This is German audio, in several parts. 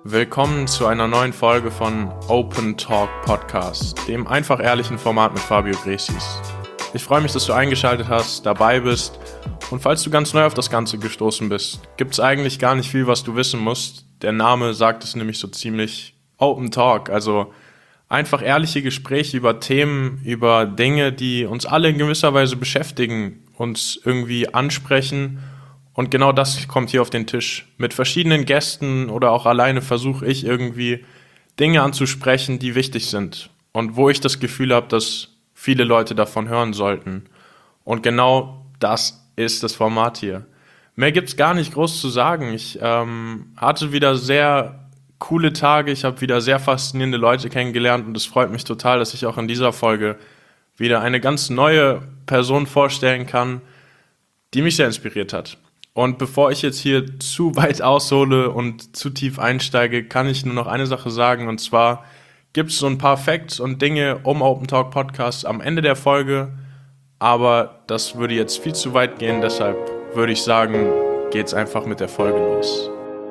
Willkommen zu einer neuen Folge von Open Talk Podcast, dem einfach ehrlichen Format mit Fabio Gresis. Ich freue mich, dass du eingeschaltet hast, dabei bist und falls du ganz neu auf das Ganze gestoßen bist, gibt es eigentlich gar nicht viel, was du wissen musst. Der Name sagt es nämlich so ziemlich: Open Talk, also einfach ehrliche Gespräche über Themen, über Dinge, die uns alle in gewisser Weise beschäftigen, uns irgendwie ansprechen. Und genau das kommt hier auf den Tisch. Mit verschiedenen Gästen oder auch alleine versuche ich irgendwie Dinge anzusprechen, die wichtig sind. Und wo ich das Gefühl habe, dass viele Leute davon hören sollten. Und genau das ist das Format hier. Mehr gibt's gar nicht groß zu sagen. Ich hatte wieder sehr coole Tage. Ich habe wieder sehr faszinierende Leute kennengelernt. Und es freut mich total, dass ich auch in dieser Folge wieder eine ganz neue Person vorstellen kann, die mich sehr inspiriert hat. Und bevor ich jetzt hier zu weit aushole und zu tief einsteige, kann ich nur noch eine Sache sagen. Und zwar gibt es so ein paar Facts und Dinge um Open Talk Podcast am Ende der Folge. Aber das würde jetzt viel zu weit gehen. Deshalb würde ich sagen, geht's einfach mit der Folge los.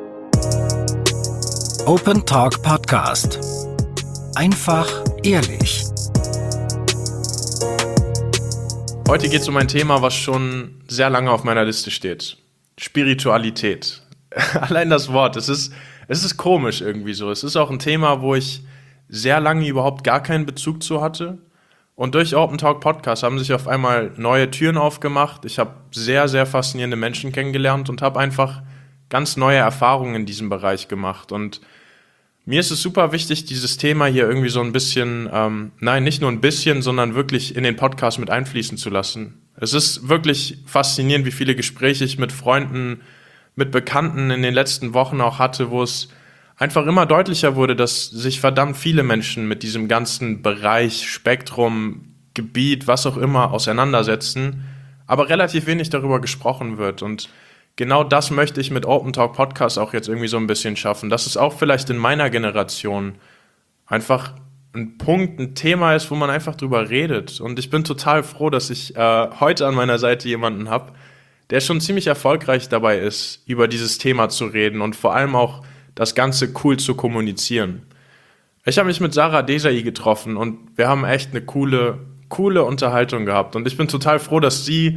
Open Talk Podcast. Einfach ehrlich. Heute geht es um ein Thema, was schon sehr lange auf meiner Liste steht. Spiritualität. Allein das Wort, es ist komisch irgendwie so. Es ist auch ein Thema, wo ich sehr lange überhaupt gar keinen Bezug zu hatte. Und durch Open Talk Podcast haben sich auf einmal neue Türen aufgemacht. Ich habe sehr, sehr faszinierende Menschen kennengelernt und habe einfach ganz neue Erfahrungen in diesem Bereich gemacht. Und mir ist es super wichtig, dieses Thema hier irgendwie so ein bisschen, nicht nur ein bisschen, sondern wirklich in den Podcast mit einfließen zu lassen. Es ist wirklich faszinierend, wie viele Gespräche ich mit Freunden, mit Bekannten in den letzten Wochen auch hatte, wo es einfach immer deutlicher wurde, dass sich verdammt viele Menschen mit diesem ganzen Bereich, Spektrum, Gebiet, was auch immer auseinandersetzen, aber relativ wenig darüber gesprochen wird. Und genau das möchte ich mit Open Talk Podcast auch jetzt irgendwie so ein bisschen schaffen, dass es auch vielleicht in meiner Generation einfach ein Punkt, ein Thema ist, wo man einfach drüber redet. Und ich bin total froh, dass ich heute an meiner Seite jemanden habe, der schon ziemlich erfolgreich dabei ist, über dieses Thema zu reden und vor allem auch das Ganze cool zu kommunizieren. Ich habe mich mit Sarah Desai getroffen und wir haben echt eine coole Unterhaltung gehabt. Und ich bin total froh, dass sie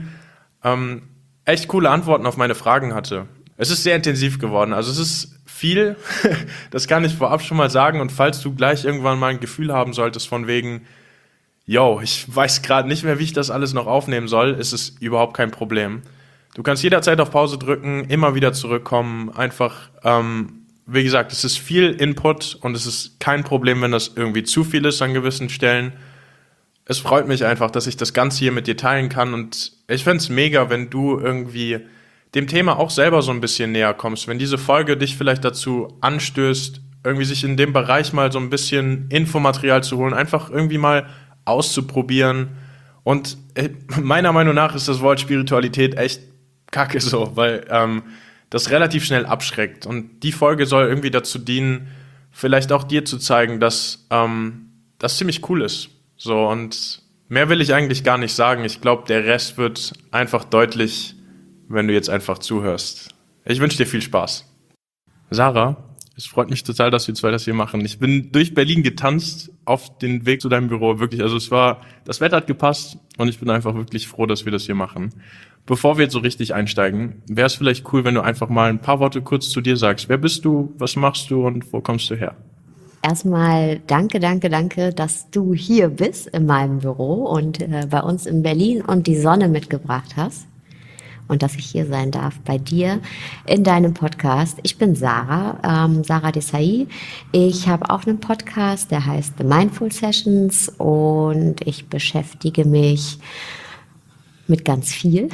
echt coole Antworten auf meine Fragen hatte. Es ist sehr intensiv geworden, also es ist viel, das kann ich vorab schon mal sagen. Und falls du gleich irgendwann mal ein Gefühl haben solltest von wegen, ich weiß gerade nicht mehr, wie ich das alles noch aufnehmen soll, ist es überhaupt kein Problem. Du kannst jederzeit auf Pause drücken, immer wieder zurückkommen, einfach, wie gesagt, es ist viel Input und es ist kein Problem, wenn das irgendwie zu viel ist an gewissen Stellen. Es freut mich einfach, dass ich das Ganze hier mit dir teilen kann und ich fände es mega, wenn du irgendwie dem Thema auch selber so ein bisschen näher kommst, wenn diese Folge dich vielleicht dazu anstößt, irgendwie sich in dem Bereich mal so ein bisschen Infomaterial zu holen, einfach irgendwie mal auszuprobieren. Und meiner Meinung nach ist das Wort Spiritualität echt kacke so, weil das relativ schnell abschreckt. Und die Folge soll irgendwie dazu dienen, vielleicht auch dir zu zeigen, dass das ziemlich cool ist. So, und mehr will ich eigentlich gar nicht sagen. Ich glaube, der Rest wird einfach deutlich, wenn du jetzt einfach zuhörst. Ich wünsche dir viel Spaß. Sarah, es freut mich total, dass wir zwei das hier machen. Ich bin durch Berlin getanzt auf den Weg zu deinem Büro, wirklich. Also das Wetter hat gepasst und ich bin einfach wirklich froh, dass wir das hier machen. Bevor wir jetzt so richtig einsteigen, wäre es vielleicht cool, wenn du einfach mal ein paar Worte kurz zu dir sagst. Wer bist du, was machst du und wo kommst du her? Erstmal danke, dass du hier bist in meinem Büro und bei uns in Berlin und die Sonne mitgebracht hast und dass ich hier sein darf bei dir in deinem Podcast. Ich bin Sarah Desai. Ich habe auch einen Podcast, der heißt The Mindful Sessions und ich beschäftige mich mit ganz vielem.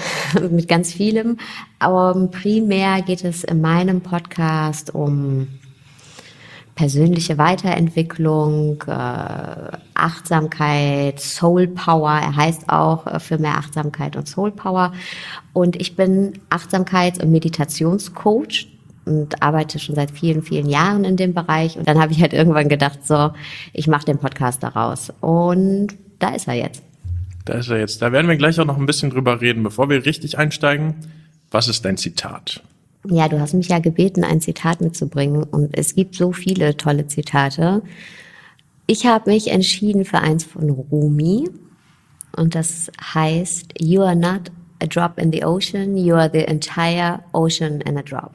Aber primär geht es in meinem Podcast um persönliche Weiterentwicklung, Achtsamkeit, Soul Power. Er heißt auch für mehr Achtsamkeit und Soul Power. Und ich bin Achtsamkeits- und Meditationscoach und arbeite schon seit vielen, vielen Jahren in dem Bereich. Und dann habe ich halt irgendwann gedacht, ich mache den Podcast daraus. Und da ist er jetzt. Da werden wir gleich auch noch ein bisschen drüber reden. Bevor wir richtig einsteigen, was ist dein Zitat? Ja, du hast mich ja gebeten, ein Zitat mitzubringen und es gibt so viele tolle Zitate. Ich habe mich entschieden für eins von Rumi und das heißt, You are not a drop in the ocean, you are the entire ocean in a drop.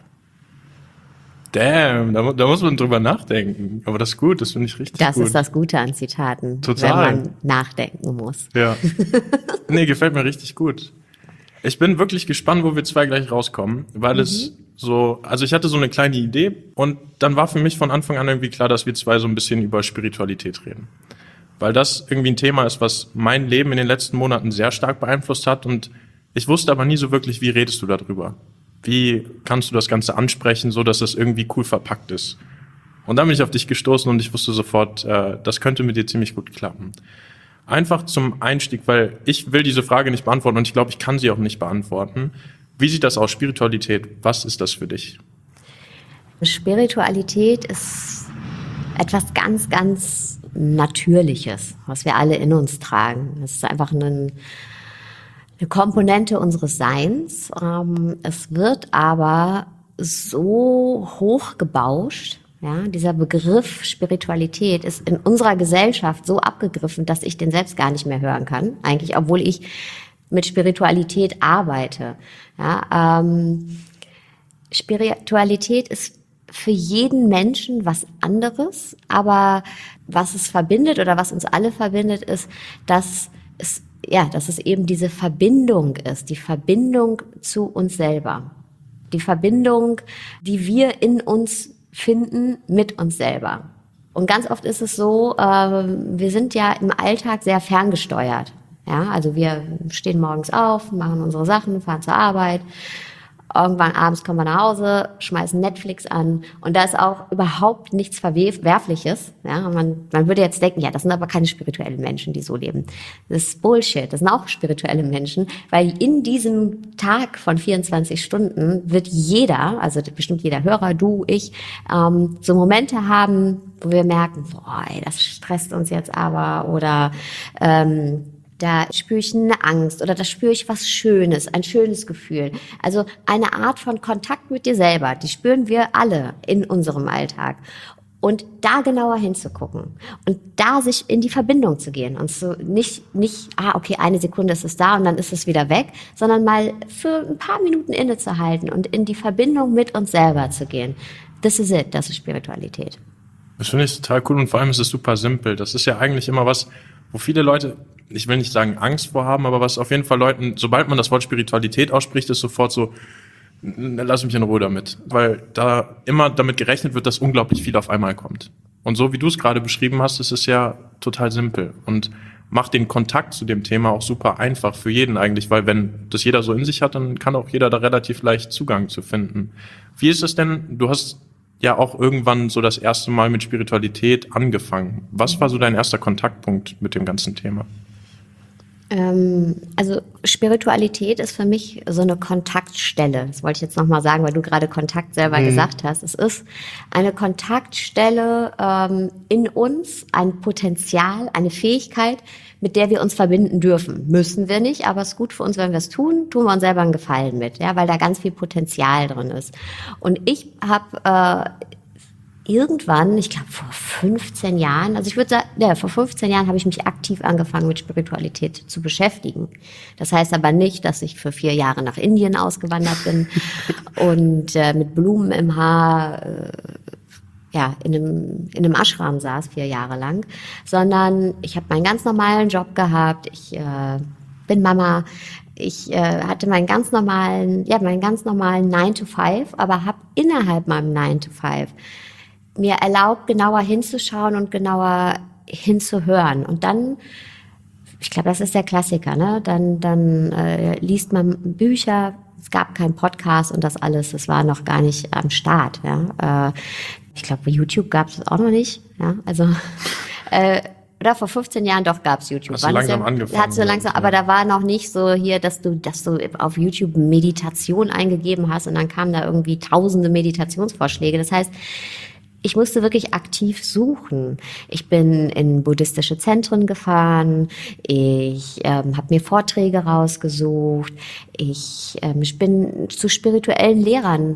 Damn, da muss man drüber nachdenken. Aber das ist gut, das finde ich richtig gut. Das ist das Gute an Zitaten, Total. wenn man nachdenken muss. Ja. Nee, gefällt mir richtig gut. Ich bin wirklich gespannt, wo wir zwei gleich rauskommen, weil es so, also ich hatte so eine kleine Idee und dann war für mich von Anfang an irgendwie klar, dass wir zwei so ein bisschen über Spiritualität reden. Weil das irgendwie ein Thema ist, was mein Leben in den letzten Monaten sehr stark beeinflusst hat und ich wusste aber nie so wirklich, wie redest du darüber? Wie kannst du das Ganze ansprechen, so dass das irgendwie cool verpackt ist? Und dann bin ich auf dich gestoßen und ich wusste sofort, das könnte mit dir ziemlich gut klappen. Einfach zum Einstieg, weil ich will diese Frage nicht beantworten und ich glaube, ich kann sie auch nicht beantworten. Wie sieht das aus, Spiritualität? Was ist das für dich? Spiritualität ist etwas ganz, ganz Natürliches, was wir alle in uns tragen. Es ist einfach eine Komponente unseres Seins. Es wird aber so hochgebauscht. Ja, dieser Begriff Spiritualität ist in unserer Gesellschaft so abgegriffen, dass ich den selbst gar nicht mehr hören kann. Eigentlich, obwohl ich mit Spiritualität arbeite. Ja, Spiritualität ist für jeden Menschen was anderes, aber was es verbindet oder was uns alle verbindet, ist, dass es eben diese Verbindung ist, die Verbindung zu uns selber. Die Verbindung, die wir in uns finden mit uns selber. Und ganz oft ist es so, wir sind ja im Alltag sehr ferngesteuert. Ja, also wir stehen morgens auf, machen unsere Sachen, fahren zur Arbeit. Irgendwann abends kommen wir nach Hause, schmeißen Netflix an und da ist auch überhaupt nichts Verwerfliches. Ja, man würde jetzt denken, ja, das sind aber keine spirituellen Menschen, die so leben. Das ist Bullshit, das sind auch spirituelle Menschen, weil in diesem Tag von 24 Stunden wird jeder, also bestimmt jeder Hörer, du, ich, so Momente haben, wo wir merken, boah, ey, das stresst uns jetzt aber oder da spüre ich eine Angst oder da spüre ich was Schönes, ein schönes Gefühl. Also eine Art von Kontakt mit dir selber, die spüren wir alle in unserem Alltag. Und da genauer hinzugucken und da sich in die Verbindung zu gehen und so nicht, okay, eine Sekunde ist es da und dann ist es wieder weg, sondern mal für ein paar Minuten innezuhalten und in die Verbindung mit uns selber zu gehen. This is it, das ist Spiritualität. Das finde ich total cool und vor allem ist es super simpel. Das ist ja eigentlich immer was, wo viele Leute, ich will nicht sagen Angst vor haben, aber was auf jeden Fall Leuten, sobald man das Wort Spiritualität ausspricht, ist sofort so, lass mich in Ruhe damit. Weil da immer damit gerechnet wird, dass unglaublich viel auf einmal kommt. Und so wie du es gerade beschrieben hast, ist es ja total simpel und macht den Kontakt zu dem Thema auch super einfach für jeden eigentlich, weil wenn das jeder so in sich hat, dann kann auch jeder da relativ leicht Zugang zu finden. Wie ist es denn, du hast ja auch irgendwann so das erste Mal mit Spiritualität angefangen. Was war so dein erster Kontaktpunkt mit dem ganzen Thema? Also Spiritualität ist für mich so eine Kontaktstelle. Das wollte ich jetzt nochmal sagen, weil du gerade Kontakt selber gesagt hast. Es ist eine Kontaktstelle in uns, ein Potenzial, eine Fähigkeit, mit der wir uns verbinden dürfen. Müssen wir nicht, aber es ist gut für uns, wenn wir es tun. Tun wir uns selber einen Gefallen mit, ja, weil da ganz viel Potenzial drin ist. Und ich habe irgendwann, ich glaube vor 15 Jahren, also ich würde sagen, ja, vor 15 Jahren habe ich mich aktiv angefangen mit Spiritualität zu beschäftigen. Das heißt aber nicht, dass ich für 4 Jahre nach Indien ausgewandert bin und mit Blumen im Haar in einem Ashram saß 4 Jahre lang, sondern ich habe meinen ganz normalen Job gehabt, ich bin Mama, ich hatte meinen ganz normalen 9 to 5, aber habe innerhalb meinem 9 to 5 mir erlaubt, genauer hinzuschauen und genauer hinzuhören. Und dann, ich glaube, das ist der Klassiker, ne? Dann liest man Bücher, es gab keinen Podcast und das alles, das war noch gar nicht am Start. Ja? Ich glaube, YouTube gab es auch noch nicht. Ja? Also oder vor 15 Jahren doch gab es YouTube. Hast du langsam angefangen? Hat so langsam, aber da war noch nicht so hier, dass du auf YouTube Meditation eingegeben hast und dann kamen da irgendwie tausende Meditationsvorschläge. Das heißt, ich musste wirklich aktiv suchen. Ich bin in buddhistische Zentren gefahren, ich habe mir Vorträge rausgesucht, ich bin zu spirituellen Lehrern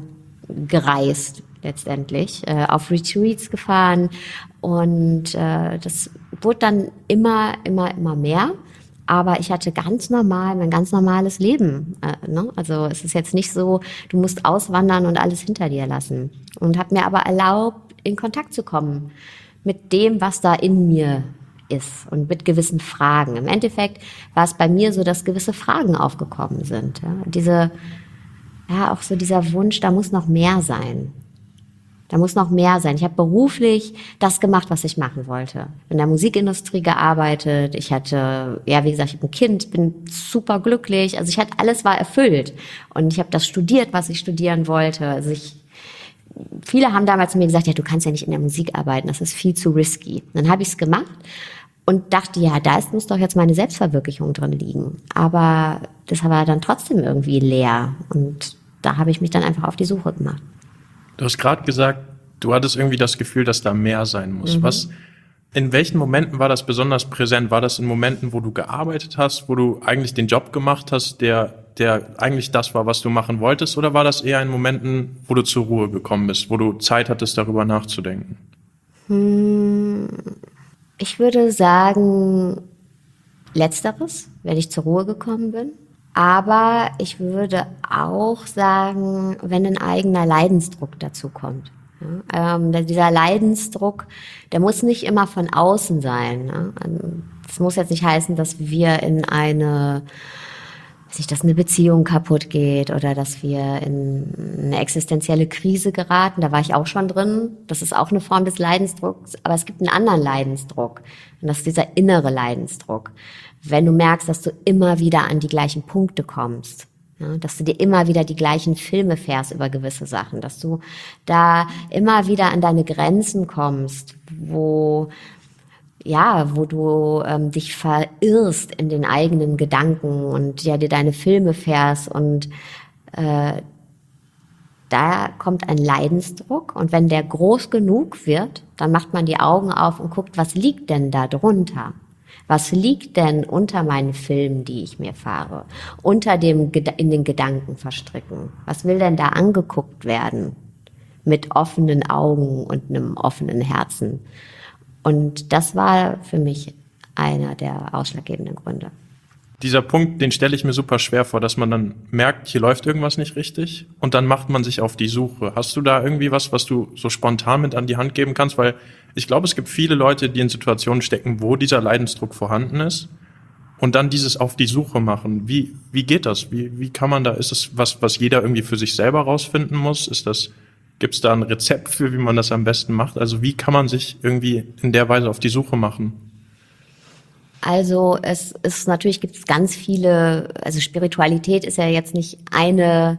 gereist letztendlich, auf Retreats gefahren und das wurde dann immer mehr. Aber ich hatte mein ganz normales Leben. Ne? Also es ist jetzt nicht so, du musst auswandern und alles hinter dir lassen. Und habe mir aber erlaubt, in Kontakt zu kommen mit dem, was da in mir ist und mit gewissen Fragen. Im Endeffekt war es bei mir so, dass gewisse Fragen aufgekommen sind. Ja? Auch so dieser Wunsch, da muss noch mehr sein. Da muss noch mehr sein. Ich habe beruflich das gemacht, was ich machen wollte. In der Musikindustrie gearbeitet. Ich hatte, ja, wie gesagt, ich habe ein Kind, bin super glücklich. Also alles war erfüllt. Und ich habe das studiert, was ich studieren wollte. Also viele haben damals zu mir gesagt, ja, du kannst ja nicht in der Musik arbeiten, das ist viel zu risky. Dann habe ich es gemacht und dachte, ja, muss doch jetzt meine Selbstverwirklichung drin liegen. Aber das war dann trotzdem irgendwie leer. Und da habe ich mich dann einfach auf die Suche gemacht. Du hast gerade gesagt, du hattest irgendwie das Gefühl, dass da mehr sein muss. In welchen Momenten war das besonders präsent? War das in Momenten, wo du gearbeitet hast, wo du eigentlich den Job gemacht hast, der eigentlich das war, was du machen wolltest? Oder war das eher in Momenten, wo du zur Ruhe gekommen bist, wo du Zeit hattest, darüber nachzudenken? Ich würde sagen, Letzteres, wenn ich zur Ruhe gekommen bin. Aber ich würde auch sagen, wenn ein eigener Leidensdruck dazu kommt. Ja, dieser Leidensdruck, der muss nicht immer von außen sein. Ne? Das muss jetzt nicht heißen, dass wir dass eine Beziehung kaputt geht oder dass wir in eine existenzielle Krise geraten. Da war ich auch schon drin. Das ist auch eine Form des Leidensdrucks. Aber es gibt einen anderen Leidensdruck. Und das ist dieser innere Leidensdruck. Wenn du merkst, dass du immer wieder an die gleichen Punkte kommst, ja, dass du dir immer wieder die gleichen Filme fährst über gewisse Sachen, dass du da immer wieder an deine Grenzen kommst, wo du dich verirrst in den eigenen Gedanken und ja dir deine Filme fährst und da kommt ein Leidensdruck und wenn der groß genug wird, dann macht man die Augen auf und guckt, was liegt denn da drunter? Was liegt denn unter meinen Filmen, die ich mir fahre? In den Gedanken verstricken? Was will denn da angeguckt werden? Mit offenen Augen und einem offenen Herzen. Und das war für mich einer der ausschlaggebenden Gründe. Dieser Punkt, den stelle ich mir super schwer vor, dass man dann merkt, hier läuft irgendwas nicht richtig und dann macht man sich auf die Suche. Hast du da irgendwie was du so spontan mit an die Hand geben kannst? Weil ich glaube, es gibt viele Leute, die in Situationen stecken, wo dieser Leidensdruck vorhanden ist und dann dieses auf die Suche machen. Wie geht das? Wie kann man da, ist es was jeder irgendwie für sich selber rausfinden muss? Gibt es da ein Rezept für, wie man das am besten macht? Also wie kann man sich irgendwie in der Weise auf die Suche machen? Also gibt es ganz viele, also Spiritualität ist ja jetzt nicht eine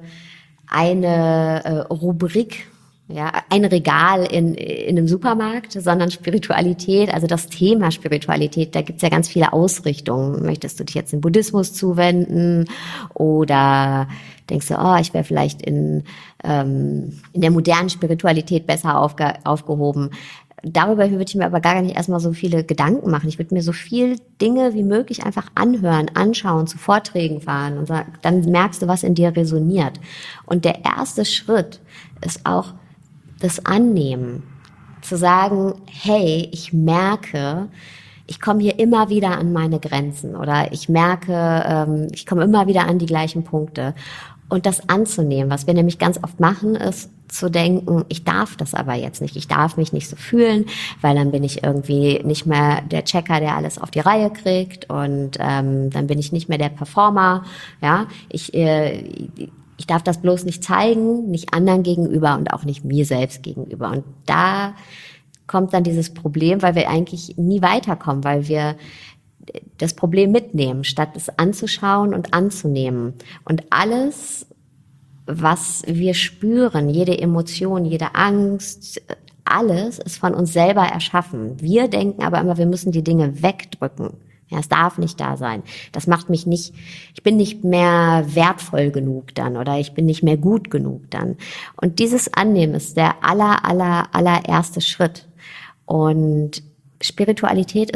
Rubrik, ja, ein Regal in einem Supermarkt, sondern Spiritualität, also das Thema Spiritualität, da gibt's ja ganz viele Ausrichtungen. Möchtest du dich jetzt dem Buddhismus zuwenden oder denkst du, ich wäre vielleicht in der modernen Spiritualität besser aufgehoben? Darüber würde ich mir aber gar nicht erstmal so viele Gedanken machen. Ich würde mir so viel Dinge wie möglich einfach anhören, anschauen, zu Vorträgen fahren und dann merkst du, was in dir resoniert. Und der erste Schritt ist auch das Annehmen. Zu sagen, hey, ich merke, ich komme hier immer wieder an meine Grenzen oder ich merke, ich komme immer wieder an die gleichen Punkte. Und das anzunehmen, was wir nämlich ganz oft machen, ist zu denken, ich darf das aber jetzt nicht, ich darf mich nicht so fühlen, weil dann bin ich irgendwie nicht mehr der Checker, der alles auf die Reihe kriegt und dann bin ich nicht mehr der Performer, ja, ich darf das bloß nicht zeigen, nicht anderen gegenüber und auch nicht mir selbst gegenüber. Und da kommt dann dieses Problem, weil wir eigentlich nie weiterkommen, weil wir das Problem mitnehmen, statt es anzuschauen und anzunehmen. Und alles, was wir spüren, jede Emotion, jede Angst, alles ist von uns selber erschaffen. Wir denken aber immer, wir müssen die Dinge wegdrücken. Ja, es darf nicht da sein. Das macht mich nicht, ich bin nicht mehr wertvoll genug dann oder ich bin nicht mehr gut genug dann. Und dieses Annehmen ist der allererste Schritt. Und Spiritualität ist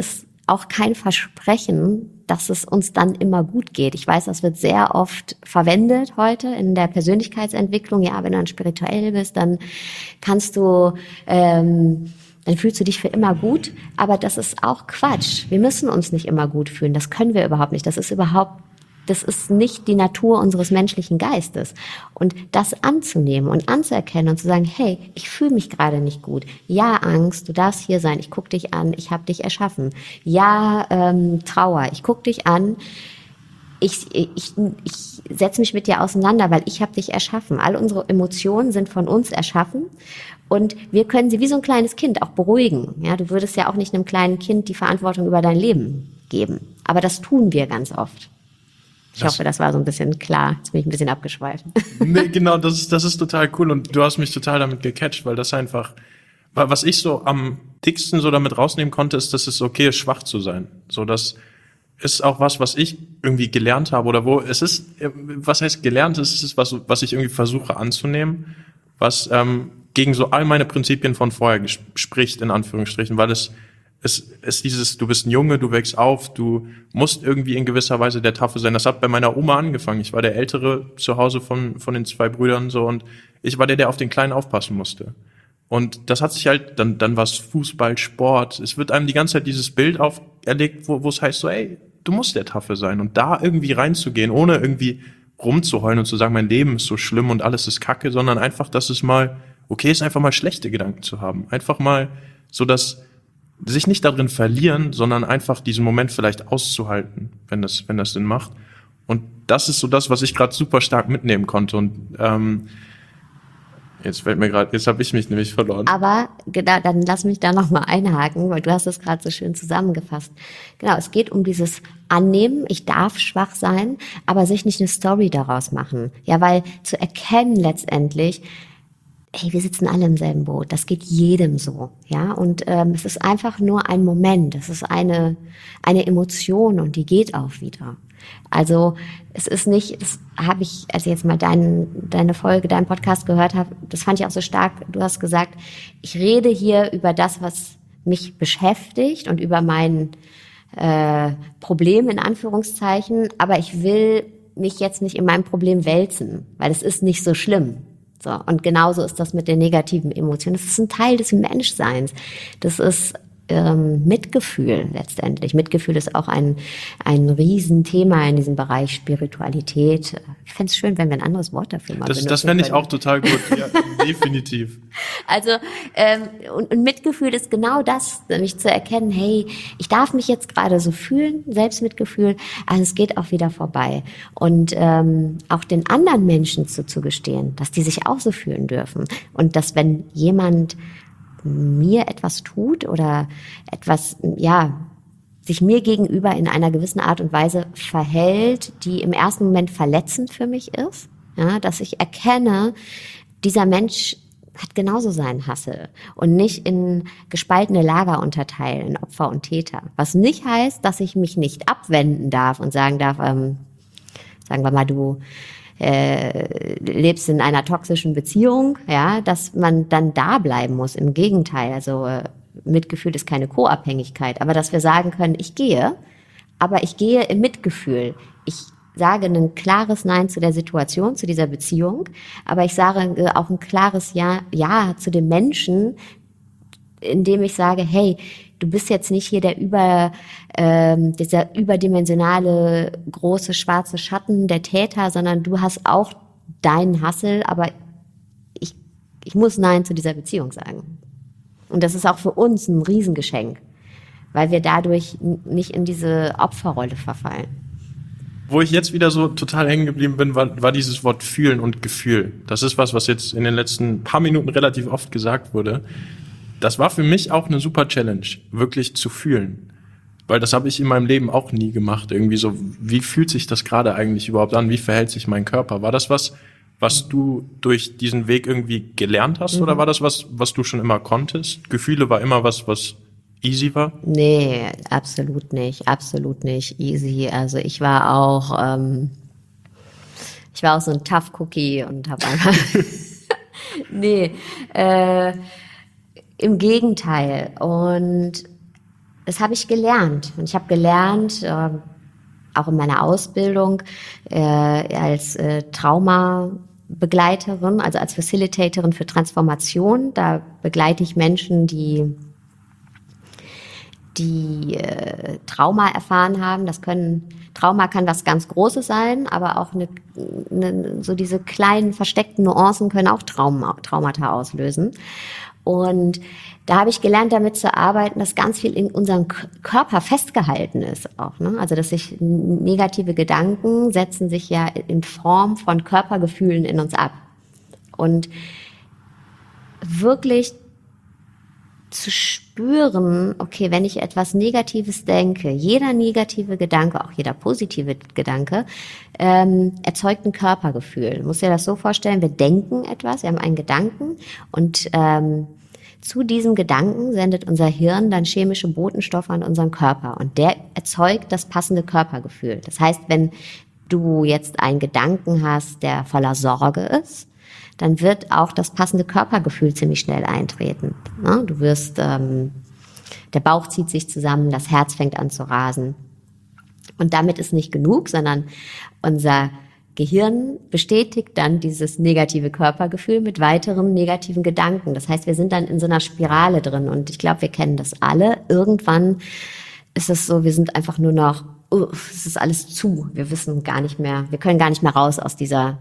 auch kein Versprechen, dass es uns dann immer gut geht. Ich weiß, das wird sehr oft verwendet heute in der Persönlichkeitsentwicklung. Ja, wenn du dann spirituell bist, dann kannst du, dann fühlst du dich für immer gut. Aber das ist auch Quatsch. Wir müssen uns nicht immer gut fühlen. Das können wir überhaupt nicht. Das ist nicht die Natur unseres menschlichen Geistes. Und das anzunehmen und anzuerkennen und zu sagen, hey, ich fühle mich gerade nicht gut. Ja, Angst, du darfst hier sein. Ich gucke dich an, ich habe dich erschaffen. Ja, Trauer, ich gucke dich an. Ich setze mich mit dir auseinander, weil ich habe dich erschaffen. All unsere Emotionen sind von uns erschaffen. Und wir können sie wie so ein kleines Kind auch beruhigen. Ja, du würdest ja auch nicht einem kleinen Kind die Verantwortung über dein Leben geben. Aber das tun wir ganz oft. Ich hoffe, das war so ein bisschen klar. Jetzt bin ich ein bisschen abgeschweift. Nee, genau, das ist total cool und du hast mich total damit gecatcht, weil das einfach, was ich so am dicksten so damit rausnehmen konnte, ist, dass es okay ist, schwach zu sein. So, das ist auch was ich irgendwie gelernt habe oder wo es ist, was heißt gelernt, es ist was ich irgendwie versuche anzunehmen, was gegen so all meine Prinzipien von vorher spricht, in Anführungsstrichen, weil es ist dieses, du bist ein Junge, du wächst auf, du musst irgendwie in gewisser Weise der Taffe sein. Das hat bei meiner Oma angefangen. Ich war der Ältere zu Hause von den 2 Brüdern so und ich war der auf den Kleinen aufpassen musste. Und das hat sich halt, dann war es Fußball, Sport. Es wird einem die ganze Zeit dieses Bild auferlegt, wo es heißt so, ey, du musst der Taffe sein. Und da irgendwie reinzugehen, ohne irgendwie rumzuheulen und zu sagen, mein Leben ist so schlimm und alles ist Kacke, sondern einfach, dass es mal okay ist, einfach mal schlechte Gedanken zu haben. Einfach mal so, dass sich nicht darin verlieren, sondern einfach diesen Moment vielleicht auszuhalten, wenn das Sinn macht. Und das ist so das, was ich gerade super stark mitnehmen konnte. Und jetzt habe ich mich nämlich verloren. Aber genau, dann lass mich da nochmal einhaken, weil du hast es gerade so schön zusammengefasst. Genau, es geht um dieses Annehmen, ich darf schwach sein, aber sich nicht eine Story daraus machen. Ja, weil zu erkennen letztendlich, hey, wir sitzen alle im selben Boot. Das geht jedem so, ja. Und es ist einfach nur ein Moment. Es ist eine Emotion und die geht auch wieder. Also es ist nicht, das habe ich, als ich jetzt mal deine Folge, deinen Podcast gehört habe, das fand ich auch so stark. Du hast gesagt, ich rede hier über das, was mich beschäftigt und über mein Problem in Anführungszeichen, aber ich will mich jetzt nicht in meinem Problem wälzen, weil es ist nicht so schlimm. So, und genauso ist das mit den negativen Emotionen. Das ist ein Teil des Menschseins. Das ist Mitgefühl letztendlich. Mitgefühl ist auch ein Riesenthema in diesem Bereich Spiritualität. Ich fände es schön, wenn wir ein anderes Wort dafür mal benutzen. Das fände ich auch total gut, ja, definitiv. Also und Mitgefühl ist genau das, nämlich zu erkennen, hey, ich darf mich jetzt gerade so fühlen, Selbstmitgefühl, also es geht auch wieder vorbei. Und auch den anderen Menschen zugestehen, dass die sich auch so fühlen dürfen. Und dass wenn jemand mir etwas tut oder etwas, ja, sich mir gegenüber in einer gewissen Art und Weise verhält, die im ersten Moment verletzend für mich ist, ja, dass ich erkenne, dieser Mensch hat genauso seinen Hassel und nicht in gespaltene Lager unterteilen, Opfer und Täter. Was nicht heißt, dass ich mich nicht abwenden darf und sagen darf, sagen wir mal, du lebst in einer toxischen Beziehung, ja, dass man dann da bleiben muss. Im Gegenteil, also Mitgefühl ist keine Co-Abhängigkeit, aber dass wir sagen können, ich gehe, aber ich gehe im Mitgefühl. Ich sage ein klares Nein zu der Situation, zu dieser Beziehung, aber ich sage auch ein klares Ja zu dem Menschen, indem ich sage, hey, du bist jetzt nicht hier dieser überdimensionale große schwarze Schatten der Täter, sondern du hast auch deinen Hassel, aber ich muss Nein zu dieser Beziehung sagen. Und das ist auch für uns ein Riesengeschenk, weil wir dadurch nicht in diese Opferrolle verfallen. Wo ich jetzt wieder so total hängen geblieben bin, war dieses Wort fühlen und Gefühl. Das ist was jetzt in den letzten paar Minuten relativ oft gesagt wurde. Das war für mich auch eine super Challenge, wirklich zu fühlen. Weil das habe ich in meinem Leben auch nie gemacht. Irgendwie so, wie fühlt sich das gerade eigentlich überhaupt an? Wie verhält sich mein Körper? War das was du durch diesen Weg irgendwie gelernt hast? Oder war das was du schon immer konntest? Gefühle war immer was easy war? Nee, absolut nicht easy. Also ich war auch so ein Tough Cookie und habe einfach im Gegenteil. Und Das habe ich gelernt. Und ich habe gelernt, auch in meiner Ausbildung als Traumabegleiterin, also als Facilitatorin für Transformation. Da begleite ich Menschen, die Trauma erfahren haben. Trauma kann was ganz Großes sein, aber auch so diese kleinen versteckten Nuancen können auch Traumata auslösen. Und da habe ich gelernt, damit zu arbeiten, dass ganz viel in unserem Körper festgehalten ist auch, ne? Also, dass sich negative Gedanken setzen sich ja in Form von Körpergefühlen in uns ab. Und wirklich zu spüren, okay, wenn ich etwas Negatives denke, jeder negative Gedanke, auch jeder positive Gedanke, erzeugt ein Körpergefühl. Du musst dir das so vorstellen, wir denken etwas, wir haben einen Gedanken und zu diesem Gedanken sendet unser Hirn dann chemische Botenstoffe an unseren Körper und der erzeugt das passende Körpergefühl. Das heißt, wenn du jetzt einen Gedanken hast, der voller Sorge ist, dann wird auch das passende Körpergefühl ziemlich schnell eintreten. Du wirst, der Bauch zieht sich zusammen, das Herz fängt an zu rasen. Und damit ist nicht genug, sondern unser Gehirn bestätigt dann dieses negative Körpergefühl mit weiteren negativen Gedanken. Das heißt, wir sind dann in so einer Spirale drin und ich glaube, wir kennen das alle. Irgendwann ist es so, wir sind einfach nur noch, es ist alles zu. Wir wissen gar nicht mehr, wir können gar nicht mehr raus aus diesem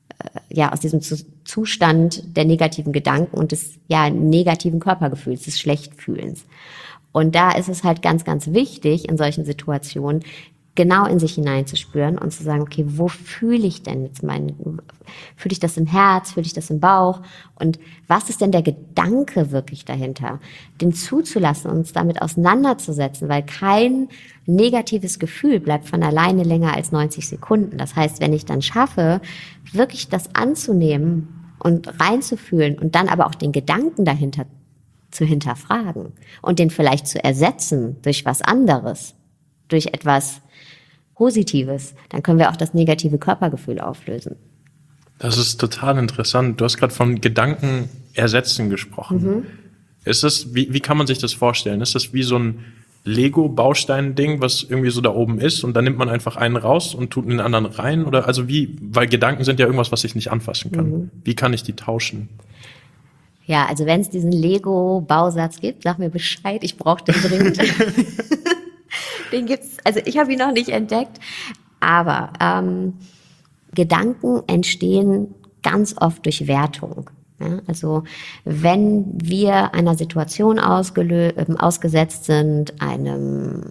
Zustand der negativen Gedanken und des negativen Körpergefühls, des Schlechtfühlens. Und da ist es halt ganz, ganz wichtig, in solchen Situationen genau in sich hineinzuspüren und zu sagen, okay, wo fühle ich denn jetzt fühle ich das im Herz, fühle ich das im Bauch und was ist denn der Gedanke wirklich dahinter? Den zuzulassen, uns damit auseinanderzusetzen, weil kein negatives Gefühl bleibt von alleine länger als 90 Sekunden. Das heißt, wenn ich dann schaffe, wirklich das anzunehmen und reinzufühlen und dann aber auch den Gedanken dahinter zu hinterfragen und den vielleicht zu ersetzen durch was anderes, durch etwas Positives, dann können wir auch das negative Körpergefühl auflösen. Das ist total interessant. Du hast gerade von Gedanken ersetzen gesprochen. Ist das, wie kann man sich das vorstellen? Ist das wie so ein Lego-Baustein-Ding, was irgendwie so da oben ist und dann nimmt man einfach einen raus und tut den anderen rein? Oder also weil Gedanken sind ja irgendwas, was ich nicht anfassen kann. Wie kann ich die tauschen? Ja, also wenn es diesen Lego-Bausatz gibt, sag mir Bescheid, ich brauche den dringend. Den gibt's, also ich habe ihn noch nicht entdeckt, aber Gedanken entstehen ganz oft durch Wertung. Ja? Also wenn wir einer Situation ausgesetzt sind, einem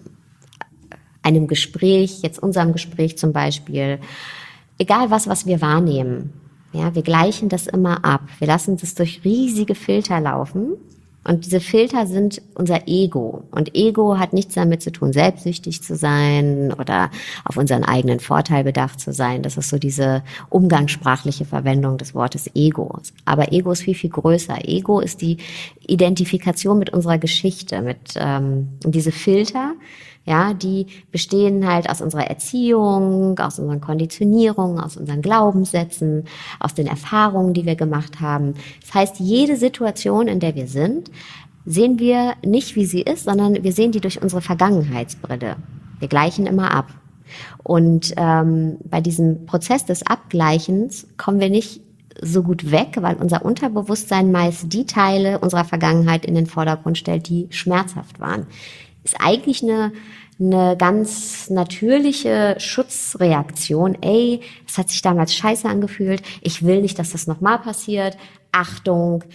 Gespräch, jetzt unserem Gespräch zum Beispiel, egal was wir wahrnehmen, ja, wir gleichen das immer ab. Wir lassen das durch riesige Filter laufen. Und diese Filter sind unser Ego. Und Ego hat nichts damit zu tun, selbstsüchtig zu sein oder auf unseren eigenen Vorteil bedacht zu sein. Das ist so diese umgangssprachliche Verwendung des Wortes Ego. Aber Ego ist viel, viel größer. Ego ist die Identifikation mit unserer Geschichte, und diese Filter, ja, die bestehen halt aus unserer Erziehung, aus unseren Konditionierungen, aus unseren Glaubenssätzen, aus den Erfahrungen, die wir gemacht haben. Das heißt, jede Situation, in der wir sind, sehen wir nicht, wie sie ist, sondern wir sehen die durch unsere Vergangenheitsbrille. Wir gleichen immer ab. Und bei diesem Prozess des Abgleichens kommen wir nicht so gut weg, weil unser Unterbewusstsein meist die Teile unserer Vergangenheit in den Vordergrund stellt, die schmerzhaft waren. Ist eigentlich eine ganz natürliche Schutzreaktion. Ey, es hat sich damals scheiße angefühlt. Ich will nicht, dass das nochmal passiert. Achtung,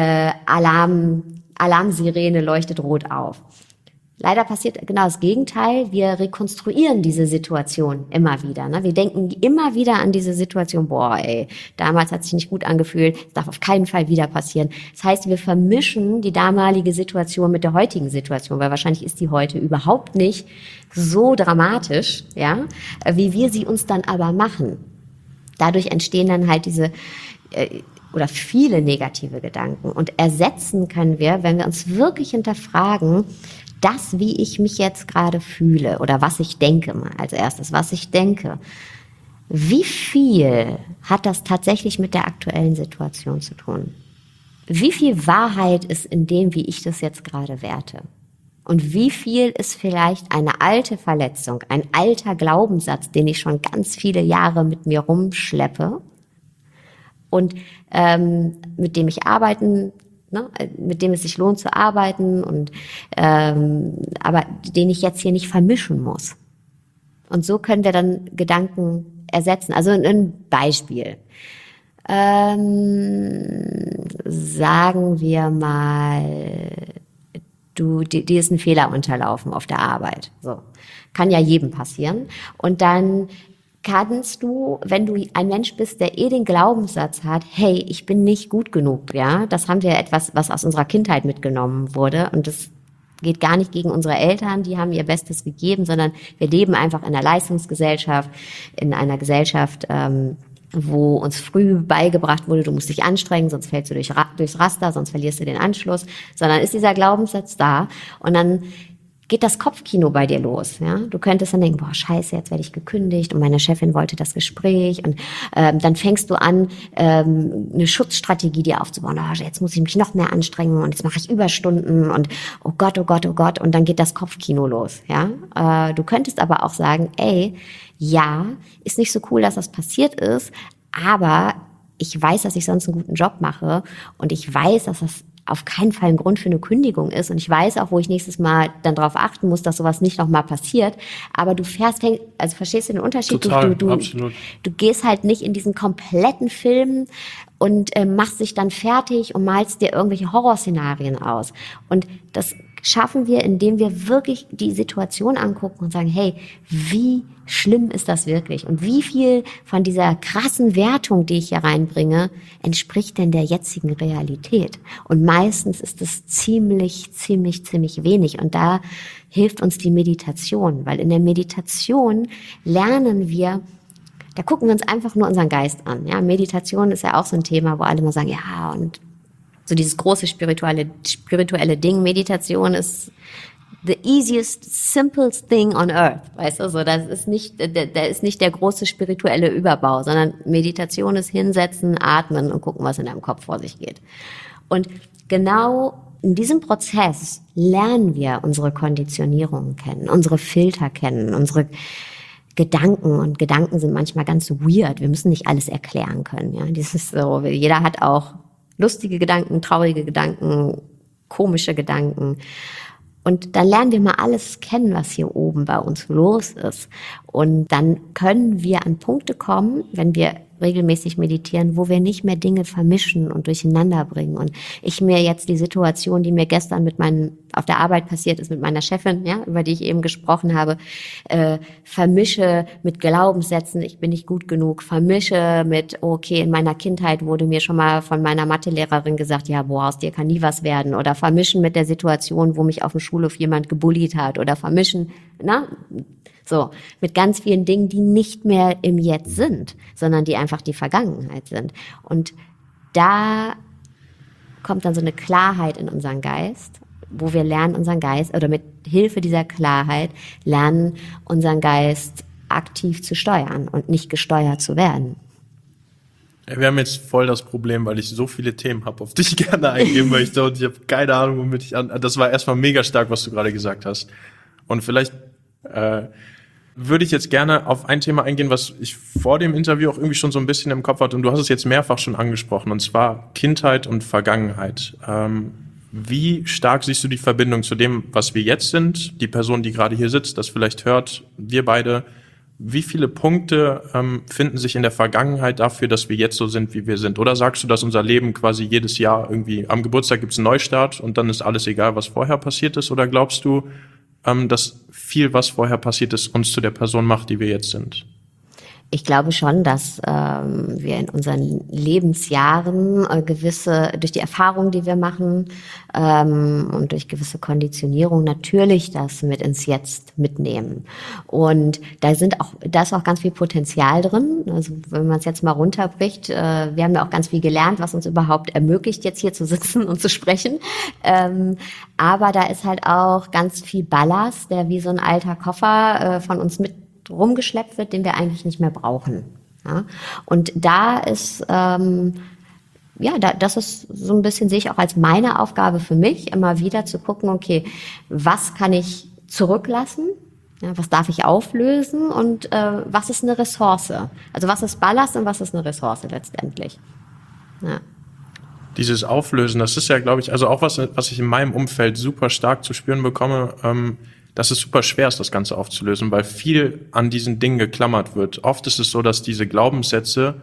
Alarmsirene leuchtet rot auf. Leider passiert genau das Gegenteil. Wir rekonstruieren diese Situation immer wieder. Ne? Wir denken immer wieder an diese Situation. Boah, ey, damals hat sich nicht gut angefühlt. Das darf auf keinen Fall wieder passieren. Das heißt, wir vermischen die damalige Situation mit der heutigen Situation, weil wahrscheinlich ist die heute überhaupt nicht so dramatisch, ja, wie wir sie uns dann aber machen. Dadurch entstehen dann halt diese oder viele negative Gedanken. Und ersetzen können wir, wenn wir uns wirklich hinterfragen, das, wie ich mich jetzt gerade fühle oder was ich denke mal als erstes, was ich denke. Wie viel hat das tatsächlich mit der aktuellen Situation zu tun? Wie viel Wahrheit ist in dem, wie ich das jetzt gerade werte? Und wie viel ist vielleicht eine alte Verletzung, ein alter Glaubenssatz, den ich schon ganz viele Jahre mit mir rumschleppe und mit dem ich arbeiten, ne, mit dem es sich lohnt zu arbeiten und aber den ich jetzt hier nicht vermischen muss. Und so können wir dann Gedanken ersetzen. Also ein Beispiel. Sagen wir mal, dir ist ein Fehler unterlaufen auf der Arbeit. So. Kann ja jedem passieren. Und dann kannst du, wenn du ein Mensch bist, der den Glaubenssatz hat, hey, ich bin nicht gut genug, ja, das haben wir etwas, was aus unserer Kindheit mitgenommen wurde und das geht gar nicht gegen unsere Eltern, die haben ihr Bestes gegeben, sondern wir leben einfach in einer Leistungsgesellschaft, in einer Gesellschaft, wo uns früh beigebracht wurde, du musst dich anstrengen, sonst fällst du durchs Raster, sonst verlierst du den Anschluss, sondern ist dieser Glaubenssatz da und dann geht das Kopfkino bei dir los. Ja? Du könntest dann denken, boah, scheiße, jetzt werde ich gekündigt und meine Chefin wollte das Gespräch und dann fängst du an, eine Schutzstrategie dir aufzubauen. Oh, jetzt muss ich mich noch mehr anstrengen und jetzt mache ich Überstunden und oh Gott, oh Gott, oh Gott und dann geht das Kopfkino los. Ja? Du könntest aber auch sagen, ey, ja, ist nicht so cool, dass das passiert ist, aber ich weiß, dass ich sonst einen guten Job mache und ich weiß, dass das auf keinen Fall ein Grund für eine Kündigung ist. Und ich weiß auch, wo ich nächstes Mal dann drauf achten muss, dass sowas nicht nochmal passiert. Aber du also verstehst du den Unterschied? Total, absolut. Du gehst halt nicht in diesen kompletten Film und machst dich dann fertig und malst dir irgendwelche Horrorszenarien aus. Und das schaffen wir, indem wir wirklich die Situation angucken und sagen, hey, wie schlimm ist das wirklich? Und wie viel von dieser krassen Wertung, die ich hier reinbringe, entspricht denn der jetzigen Realität? Und meistens ist es ziemlich wenig. Und da hilft uns die Meditation, weil in der Meditation lernen wir, da gucken wir uns einfach nur unseren Geist an. Ja, Meditation ist ja auch so ein Thema, wo alle mal sagen, ja, und so dieses große spirituelle Ding, Meditation ist the easiest, simplest thing on earth, weißt du, so, das ist nicht, da ist nicht der große spirituelle Überbau, sondern Meditation ist hinsetzen, atmen und gucken, was in deinem Kopf vor sich geht. Und genau in diesem Prozess lernen wir unsere Konditionierungen kennen, unsere Filter kennen, unsere Gedanken und Gedanken sind manchmal ganz weird. Wir müssen nicht alles erklären können, ja. Dieses so, jeder hat auch lustige Gedanken, traurige Gedanken, komische Gedanken. Und dann lernen wir mal alles kennen, was hier oben bei uns los ist. Und dann können wir an Punkte kommen, wenn wir regelmäßig meditieren, wo wir nicht mehr Dinge vermischen und durcheinander bringen. Und ich mir jetzt die Situation, die mir gestern auf der Arbeit passiert ist mit meiner Chefin, ja, über die ich eben gesprochen habe, vermische mit Glaubenssätzen, ich bin nicht gut genug, vermische mit, okay, in meiner Kindheit wurde mir schon mal von meiner Mathelehrerin gesagt, ja, boah, aus dir kann nie was werden. Oder vermischen mit der Situation, wo mich auf dem Schulhof jemand gebullied hat. Oder vermischen, so, mit ganz vielen Dingen, die nicht mehr im Jetzt sind, sondern die einfach die Vergangenheit sind. Und da kommt dann so eine Klarheit in unseren Geist, wo wir lernen, unseren Geist, oder mit Hilfe dieser Klarheit lernen, unseren Geist aktiv zu steuern und nicht gesteuert zu werden. Ja, wir haben jetzt voll das Problem, weil ich so viele Themen habe, auf die ich gerne eingehen möchte und ich habe keine Ahnung, womit das war erstmal mega stark, was du gerade gesagt hast. Und vielleicht würde ich jetzt gerne auf ein Thema eingehen, was ich vor dem Interview auch irgendwie schon so ein bisschen im Kopf hatte und du hast es jetzt mehrfach schon angesprochen, und zwar Kindheit und Vergangenheit. Wie stark siehst du die Verbindung zu dem, was wir jetzt sind, die Person, die gerade hier sitzt, das vielleicht hört, wir beide? Wie viele Punkte finden sich in der Vergangenheit dafür, dass wir jetzt so sind, wie wir sind? Oder sagst du, dass unser Leben quasi jedes Jahr irgendwie, am Geburtstag gibt es einen Neustart und dann ist alles egal, was vorher passiert ist? Oder glaubst du, dass viel, was vorher passiert ist, uns zu der Person macht, die wir jetzt sind? Ich glaube schon, dass wir in unseren Lebensjahren durch die Erfahrungen, die wir machen und durch gewisse Konditionierung natürlich das mit ins Jetzt mitnehmen. Und da ist auch ganz viel Potenzial drin. Also wenn man es jetzt mal runterbricht, wir haben ja auch ganz viel gelernt, was uns überhaupt ermöglicht, jetzt hier zu sitzen und zu sprechen. Aber da ist halt auch ganz viel Ballast, der wie so ein alter Koffer von uns mit rumgeschleppt wird, den wir eigentlich nicht mehr brauchen. Ja? Und da ist ja, das ist so ein bisschen, sehe ich auch als meine Aufgabe für mich, immer wieder zu gucken, okay, was kann ich zurücklassen? Ja, was darf ich auflösen und was ist eine Ressource? Also was ist Ballast und was ist eine Ressource letztendlich? Ja. Dieses Auflösen, das ist ja, glaube ich, also auch was ich in meinem Umfeld super stark zu spüren bekomme, dass es super schwer ist, das Ganze aufzulösen, weil viel an diesen Dingen geklammert wird. Oft ist es so, dass diese Glaubenssätze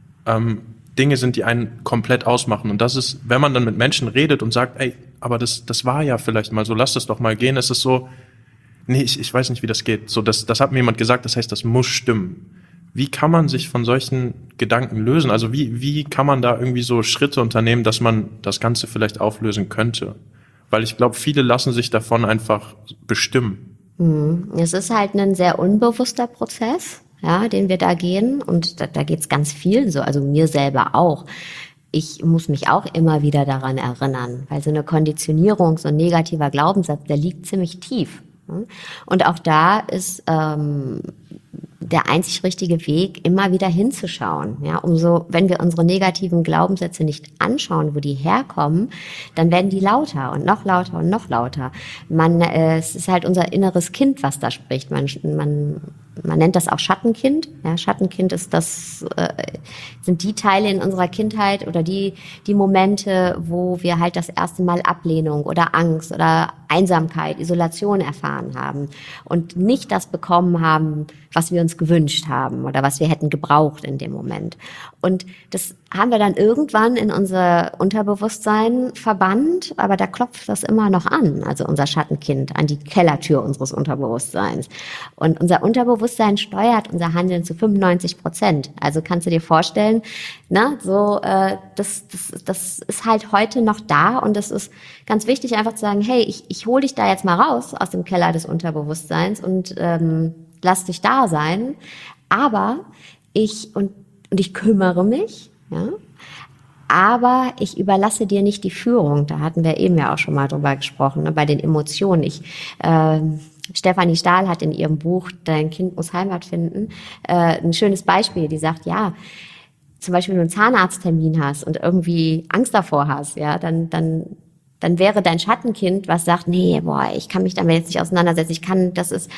Dinge sind, die einen komplett ausmachen. Und das ist, wenn man dann mit Menschen redet und sagt, ey, aber das war ja vielleicht mal so, lass das doch mal gehen, ist es so, nee, ich weiß nicht, wie das geht. So, das hat mir jemand gesagt, das heißt, das muss stimmen. Wie kann man sich von solchen Gedanken lösen? Also wie kann man da irgendwie so Schritte unternehmen, dass man das Ganze vielleicht auflösen könnte? Weil ich glaube, viele lassen sich davon einfach bestimmen. Es ist halt ein sehr unbewusster Prozess, ja, den wir da gehen. Und da geht's ganz vielen so, also mir selber auch. Ich muss mich auch immer wieder daran erinnern, weil so eine Konditionierung, so ein negativer Glaubenssatz, der liegt ziemlich tief. Und auch da ist der einzig richtige Weg, immer wieder hinzuschauen. Ja, wenn wir unsere negativen Glaubenssätze nicht anschauen, wo die herkommen, dann werden die lauter und noch lauter und noch lauter. Es ist halt unser inneres Kind, was da spricht. Man nennt das auch Schattenkind. Ja, Schattenkind ist sind die Teile in unserer Kindheit oder die Momente, wo wir halt das erste Mal Ablehnung oder Angst oder Einsamkeit, Isolation erfahren haben und nicht das bekommen haben, was wir uns gewünscht haben oder was wir hätten gebraucht in dem Moment. Und das haben wir dann irgendwann in unser Unterbewusstsein verbannt, aber da klopft das immer noch an, also unser Schattenkind, an die Kellertür unseres Unterbewusstseins. Und unser Unterbewusstsein steuert unser Handeln zu 95%. Also kannst du dir vorstellen, das ist halt heute noch da und das ist ganz wichtig, einfach zu sagen, hey, ich hole dich da jetzt mal raus aus dem Keller des Unterbewusstseins und lass dich da sein, aber ich kümmere mich, ja, aber ich überlasse dir nicht die Führung. Da hatten wir eben ja auch schon mal drüber gesprochen, ne, bei den Emotionen. Stefanie Stahl hat in ihrem Buch Dein Kind muss Heimat finden ein schönes Beispiel. Die sagt, ja, zum Beispiel, wenn du einen Zahnarzttermin hast und irgendwie Angst davor hast, ja, dann wäre dein Schattenkind, was sagt, nee, ich kann mich damit jetzt nicht auseinandersetzen, das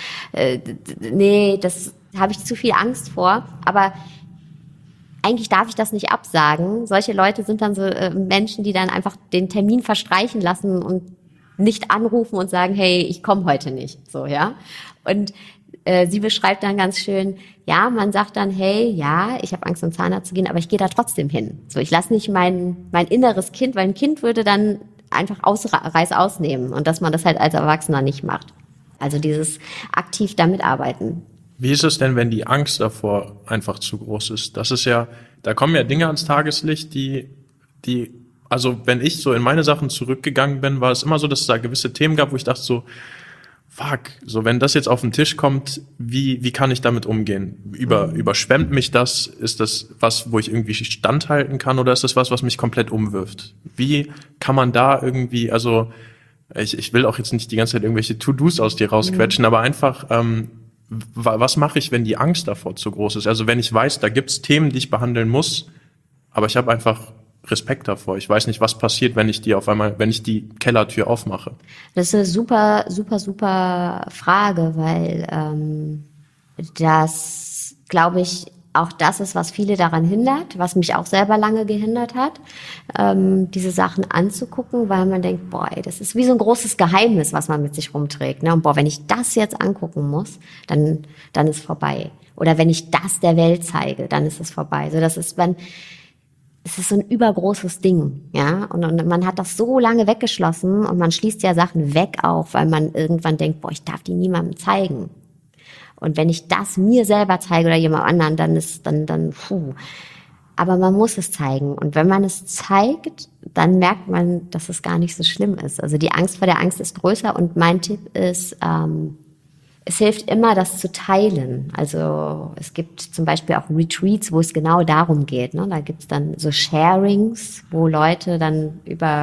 habe ich zu viel Angst vor, aber eigentlich darf ich das nicht absagen. Solche Leute sind dann so Menschen, die dann einfach den Termin verstreichen lassen und nicht anrufen und sagen, hey, ich komme heute nicht, so, ja. Und sie beschreibt dann ganz schön, ja, man sagt dann, hey, ja, ich habe Angst, zum Zahnarzt zu gehen, aber ich gehe da trotzdem hin. So, ich lasse nicht mein inneres Kind, weil ein Kind würde dann einfach Reiß ausnehmen und dass man das halt als Erwachsener nicht macht. Also dieses aktiv damit arbeiten. Wie ist es denn, wenn die Angst davor einfach zu groß ist? Das ist ja, da kommen ja Dinge ans Tageslicht, also wenn ich so in meine Sachen zurückgegangen bin, war es immer so, dass es da gewisse Themen gab, wo ich dachte so, fuck, so wenn das jetzt auf den Tisch kommt, wie kann ich damit umgehen? Überschwemmt mich das? Ist das was, wo ich irgendwie standhalten kann oder ist das was mich komplett umwirft? Wie kann man da irgendwie, also ich will auch jetzt nicht die ganze Zeit irgendwelche To-Dos aus dir rausquetschen, aber einfach, was mache ich, wenn die Angst davor zu groß ist? Also wenn ich weiß, da gibt's Themen, die ich behandeln muss, aber ich habe einfach Respekt davor. Ich weiß nicht, was passiert, wenn ich die Kellertür aufmache. Das ist eine super, super, super Frage, weil das, glaube ich, auch das ist, was viele daran hindert, was mich auch selber lange gehindert hat, diese Sachen anzugucken, weil man denkt, das ist wie so ein großes Geheimnis, was man mit sich rumträgt. Ne? Und wenn ich das jetzt angucken muss, dann ist vorbei. Oder wenn ich das der Welt zeige, dann ist es vorbei. So, es ist so ein übergroßes Ding, ja, und man hat das so lange weggeschlossen und man schließt ja Sachen weg auch, weil man irgendwann denkt, ich darf die niemandem zeigen. Und wenn ich das mir selber zeige oder jemand anderen, dann Aber man muss es zeigen. Und wenn man es zeigt, dann merkt man, dass es gar nicht so schlimm ist. Also die Angst vor der Angst ist größer und mein Tipp ist, es hilft immer, das zu teilen. Also es gibt zum Beispiel auch Retreats, wo es genau darum geht. Ne? Da gibt's dann so Sharings, wo Leute dann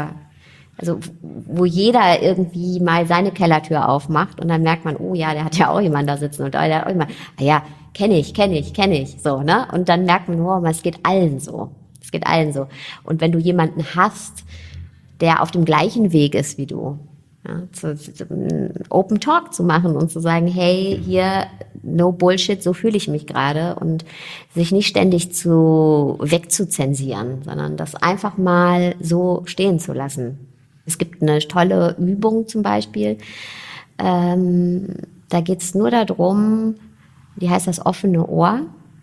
wo jeder irgendwie mal seine Kellertür aufmacht und dann merkt man, oh ja, der hat ja auch jemanden da sitzen und der hat auch jemanden, ja, kenne ich, so, ne? Und dann merkt man, es geht allen so. Es geht allen so. Und wenn du jemanden hast, der auf dem gleichen Weg ist wie du, ja, Open Talk zu machen und zu sagen, hey, hier, no Bullshit, so fühle ich mich gerade, und sich nicht ständig wegzuzensieren, sondern das einfach mal so stehen zu lassen. Es gibt eine tolle Übung zum Beispiel, da geht es nur darum, die heißt das offene Ohr.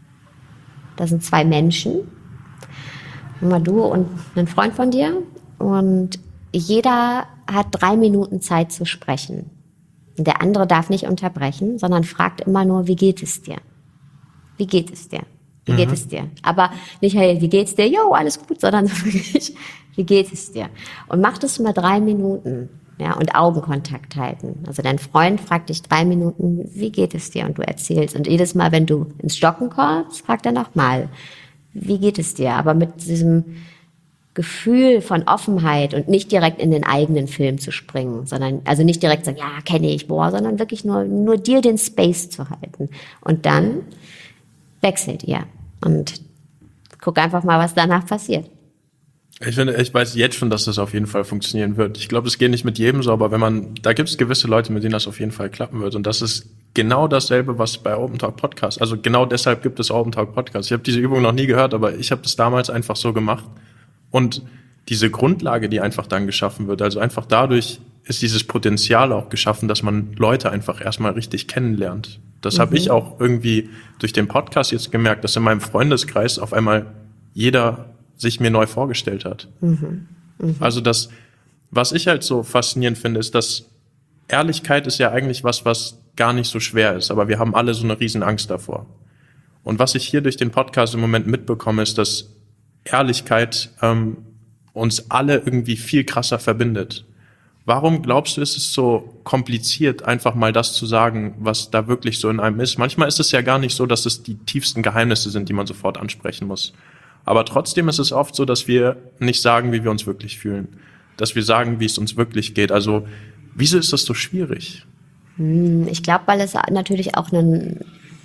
Da sind 2 Menschen, immer du und ein Freund von dir, und jeder hat 3 Minuten Zeit zu sprechen. Der andere darf nicht unterbrechen, sondern fragt immer nur, wie geht es dir? Wie geht es dir? Wie geht es dir? Aber nicht, hey, wie geht's dir? Jo, alles gut, sondern wirklich, wie geht es dir? Und mach das mal 3 Minuten, ja, und Augenkontakt halten. Also dein Freund fragt dich 3 Minuten, wie geht es dir? Und du erzählst. Und jedes Mal, wenn du ins Stocken kommst, fragt er nochmal, wie geht es dir? Aber mit diesem Gefühl von Offenheit und nicht direkt in den eigenen Film zu springen, sondern, also nicht direkt sagen, ja, kenne ich, sondern wirklich nur dir den Space zu halten. Und dann wechselt ihr und guck einfach mal, was danach passiert. Ich weiß jetzt schon, dass das auf jeden Fall funktionieren wird. Ich glaube, es geht nicht mit jedem so, aber da gibt es gewisse Leute, mit denen das auf jeden Fall klappen wird. Und das ist genau dasselbe, was bei Open Talk Podcast, also genau deshalb gibt es Open Talk Podcast. Ich habe diese Übung noch nie gehört, aber ich habe das damals einfach so gemacht. Und diese Grundlage, die einfach dann geschaffen wird, also einfach dadurch ist dieses Potenzial auch geschaffen, dass man Leute einfach erstmal richtig kennenlernt. Das habe ich auch irgendwie durch den Podcast jetzt gemerkt, dass in meinem Freundeskreis auf einmal jeder sich mir neu vorgestellt hat. Also was ich halt so faszinierend finde, ist, dass Ehrlichkeit ist ja eigentlich was gar nicht so schwer ist, aber wir haben alle so eine riesen Angst davor. Und was ich hier durch den Podcast im Moment mitbekomme, ist, dass Ehrlichkeit uns alle irgendwie viel krasser verbindet. Warum glaubst du, ist es so kompliziert, einfach mal das zu sagen, was da wirklich so in einem ist? Manchmal ist es ja gar nicht so, dass es die tiefsten Geheimnisse sind, die man sofort ansprechen muss. Aber trotzdem ist es oft so, dass wir nicht sagen, wie wir uns wirklich fühlen. Dass wir sagen, wie es uns wirklich geht. Also, wieso ist das so schwierig? Ich glaube, weil es natürlich auch einen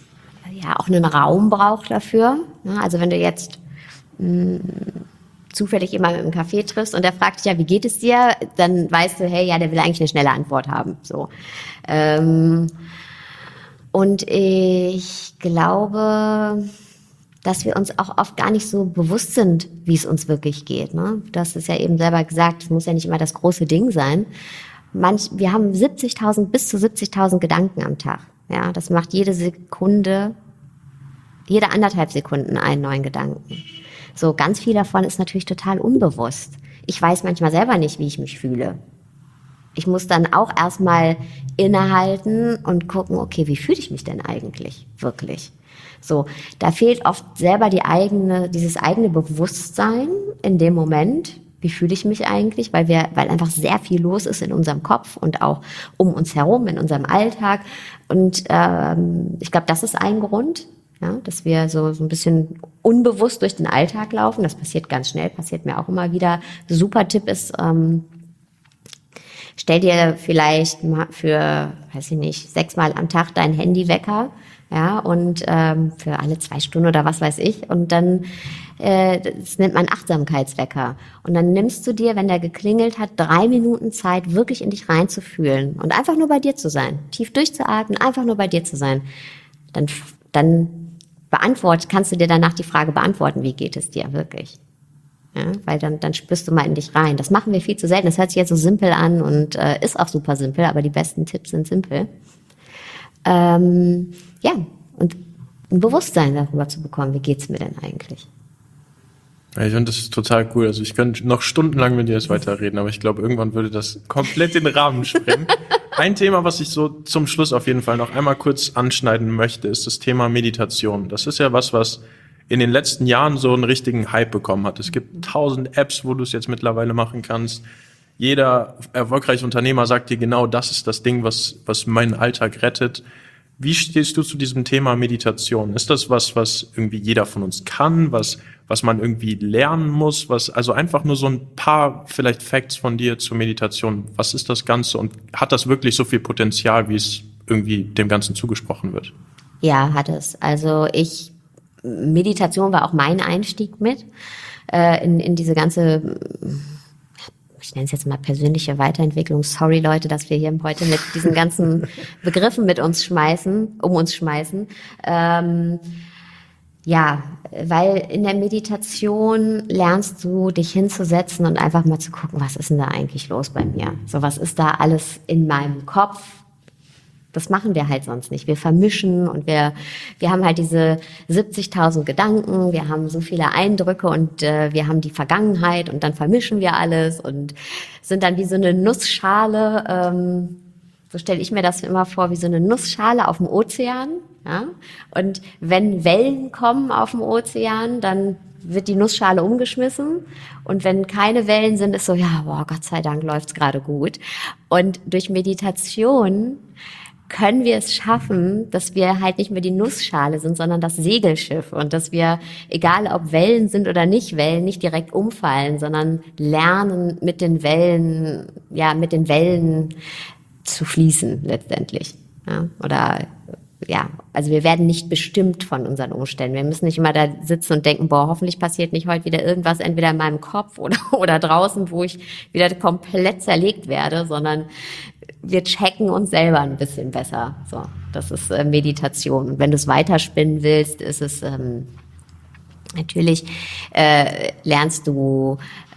Raum braucht dafür. Also wenn du jetzt zufällig jemanden im Café triffst und der fragt dich, ja, wie geht es dir? Dann weißt du, hey, ja, der will eigentlich eine schnelle Antwort haben. So. Und ich glaube, dass wir uns auch oft gar nicht so bewusst sind, wie es uns wirklich geht. Ne? Du hast es ja eben selber gesagt, es muss ja nicht immer das große Ding sein. Wir haben bis zu 70.000 Gedanken am Tag. Ja, das macht jede 1,5 Sekunden einen neuen Gedanken. So, ganz viel davon ist natürlich total unbewusst. Ich weiß manchmal selber nicht, wie ich mich fühle. Ich muss dann auch erstmal innehalten und gucken, okay, wie fühle ich mich denn eigentlich wirklich? So, da fehlt oft selber dieses eigene Bewusstsein in dem Moment. Wie fühle ich mich eigentlich? Weil einfach sehr viel los ist in unserem Kopf und auch um uns herum, in unserem Alltag. Und ich glaube, das ist ein Grund. Ja, dass wir so ein bisschen unbewusst durch den Alltag laufen. Das passiert ganz schnell, passiert mir auch immer wieder. Super Tipp ist, stell dir vielleicht mal für, 6-mal am Tag deinen Handywecker, ja, und für alle 2 Stunden oder was weiß ich. Und dann, das nennt man Achtsamkeitswecker. Und dann nimmst du dir, wenn der geklingelt hat, 3 Minuten Zeit, wirklich in dich reinzufühlen und einfach nur bei dir zu sein. Tief durchzuatmen, einfach nur bei dir zu sein. Dann kannst du dir danach die Frage beantworten, wie geht es dir wirklich? Ja, weil dann spürst du mal in dich rein. Das machen wir viel zu selten. Das hört sich jetzt so simpel an und ist auch super simpel, aber die besten Tipps sind simpel. Und ein Bewusstsein darüber zu bekommen, wie geht's mir denn eigentlich? Ja, ich finde, das ist total cool. Also ich könnte noch stundenlang mit dir jetzt weiterreden, aber ich glaube, irgendwann würde das komplett den Rahmen sprengen. Ein Thema, was ich so zum Schluss auf jeden Fall noch einmal kurz anschneiden möchte, ist das Thema Meditation. Das ist ja was in den letzten Jahren so einen richtigen Hype bekommen hat. Es gibt 1000 Apps, wo du es jetzt mittlerweile machen kannst. Jeder erfolgreiche Unternehmer sagt dir genau, das ist das Ding, was meinen Alltag rettet. Wie stehst du zu diesem Thema Meditation? Ist das was irgendwie jeder von uns kann, was man irgendwie lernen muss? Also einfach nur so ein paar vielleicht Facts von dir zur Meditation. Was ist das Ganze und hat das wirklich so viel Potenzial, wie es irgendwie dem Ganzen zugesprochen wird? Ja, hat es. Also Meditation war auch mein Einstieg mit. in diese ganze, ich nenne es jetzt mal persönliche Weiterentwicklung. Sorry Leute, dass wir hier heute mit diesen ganzen Begriffen um uns schmeißen. Ja, weil in der Meditation lernst du, dich hinzusetzen und einfach mal zu gucken, was ist denn da eigentlich los bei mir? So, was ist da alles in meinem Kopf? Das machen wir halt sonst nicht. Wir vermischen und wir haben halt diese 70.000 Gedanken, wir haben so viele Eindrücke und wir haben die Vergangenheit und dann vermischen wir alles und sind dann wie so eine Nussschale, so stelle ich mir das immer vor, wie so eine Nussschale auf dem Ozean. Ja? Und wenn Wellen kommen auf dem Ozean, dann wird die Nussschale umgeschmissen. Und wenn keine Wellen sind, ist so, ja, boah, Gott sei Dank läuft's gerade gut. Und durch Meditation können wir es schaffen, dass wir halt nicht mehr die Nussschale sind, sondern das Segelschiff und dass wir, egal ob Wellen sind oder nicht Wellen, nicht direkt umfallen, sondern lernen mit den Wellen zu fließen letztendlich. Ja, oder ja, also wir werden nicht bestimmt von unseren Umständen. Wir müssen nicht immer da sitzen und denken, boah, hoffentlich passiert nicht heute wieder irgendwas, entweder in meinem Kopf oder draußen, wo ich wieder komplett zerlegt werde, sondern wir checken uns selber ein bisschen besser. So, das ist Meditation. Und wenn du es weiterspinnen willst, ist es natürlich lernst du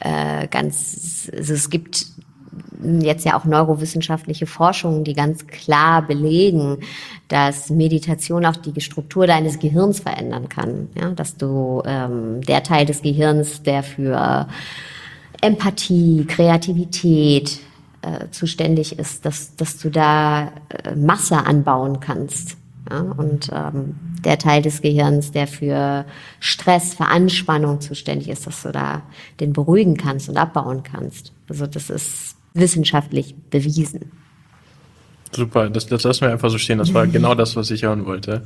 also es gibt jetzt ja auch neurowissenschaftliche Forschungen, die ganz klar belegen, dass Meditation auch die Struktur deines Gehirns verändern kann. Ja, dass du der Teil des Gehirns, der für Empathie, Kreativität zuständig ist, dass du da Masse anbauen kannst. Ja, und der Teil des Gehirns, der für Stress, für Anspannung zuständig ist, dass du da den beruhigen kannst und abbauen kannst. Also das ist wissenschaftlich bewiesen. Super, das lassen wir einfach so stehen. Das war genau das, was ich hören wollte.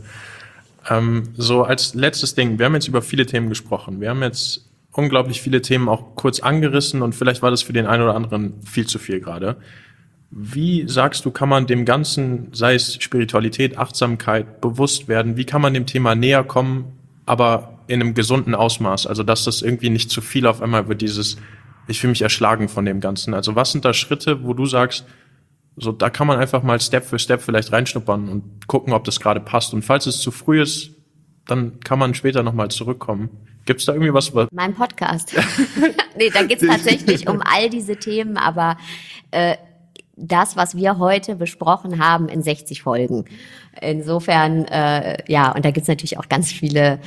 So als letztes Ding, wir haben jetzt über viele Themen gesprochen. Wir haben jetzt unglaublich viele Themen auch kurz angerissen und vielleicht war das für den einen oder anderen viel zu viel gerade. Wie sagst du, kann man dem Ganzen, sei es Spiritualität, Achtsamkeit, bewusst werden? Wie kann man dem Thema näher kommen, aber in einem gesunden Ausmaß? Also dass das irgendwie nicht zu viel auf einmal wird, ich fühle mich erschlagen von dem Ganzen. Also was sind da Schritte, wo du sagst, so da kann man einfach mal Step für Step vielleicht reinschnuppern und gucken, ob das gerade passt. Und falls es zu früh ist, dann kann man später nochmal zurückkommen. Gibt es da irgendwie was? Mein Podcast. Nee, da geht's tatsächlich um all diese Themen, aber das, was wir heute besprochen haben, in 60 Folgen. Insofern, ja, und da gibt's natürlich auch ganz viele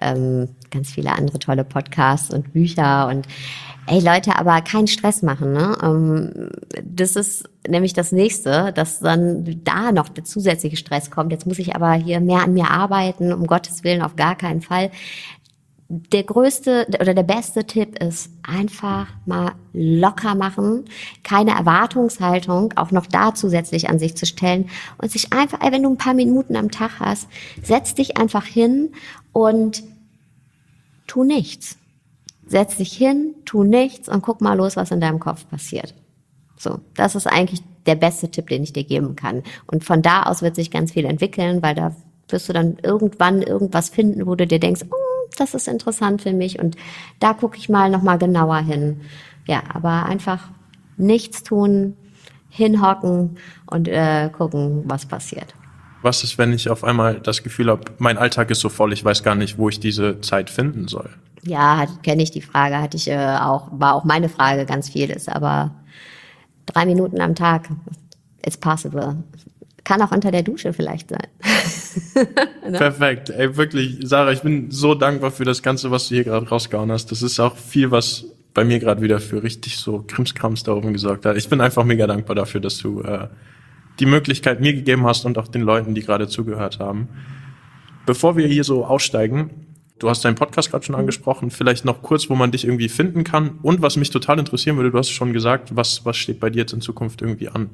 andere tolle Podcasts und Bücher und ey Leute, aber keinen Stress machen, ne? Das ist nämlich das Nächste, dass dann da noch der zusätzliche Stress kommt. Jetzt muss ich aber hier mehr an mir arbeiten, um Gottes Willen auf gar keinen Fall. Der größte oder der beste Tipp ist einfach mal locker machen, keine Erwartungshaltung auch noch da zusätzlich an sich zu stellen und sich einfach, wenn du ein paar Minuten am Tag hast, setz dich einfach hin und tu nichts. Setz dich hin, tu nichts und guck mal los, was in deinem Kopf passiert. So, das ist eigentlich der beste Tipp, den ich dir geben kann. Und von da aus wird sich ganz viel entwickeln, weil da wirst du dann irgendwann irgendwas finden, wo du dir denkst, das ist interessant für mich und da gucke ich mal nochmal genauer hin. Ja, aber einfach nichts tun, hinhocken und gucken, was passiert. Was ist, wenn ich auf einmal das Gefühl habe, mein Alltag ist so voll, ich weiß gar nicht, wo ich diese Zeit finden soll? Ja, kenne ich die Frage, war auch meine Frage ganz vieles, aber 3 Minuten am Tag, it's possible. Kann auch unter der Dusche vielleicht sein. Ne? Perfekt, ey, wirklich, Sarah, ich bin so dankbar für das Ganze, was du hier gerade rausgehauen hast. Das ist auch viel, was bei mir gerade wieder für richtig so Krimskrams da oben gesorgt hat. Ich bin einfach mega dankbar dafür, dass du die Möglichkeit mir gegeben hast und auch den Leuten, die gerade zugehört haben. Bevor wir hier so aussteigen, du hast deinen Podcast gerade schon angesprochen, vielleicht noch kurz, wo man dich irgendwie finden kann. Und was mich total interessieren würde, du hast schon gesagt, was steht bei dir jetzt in Zukunft irgendwie an?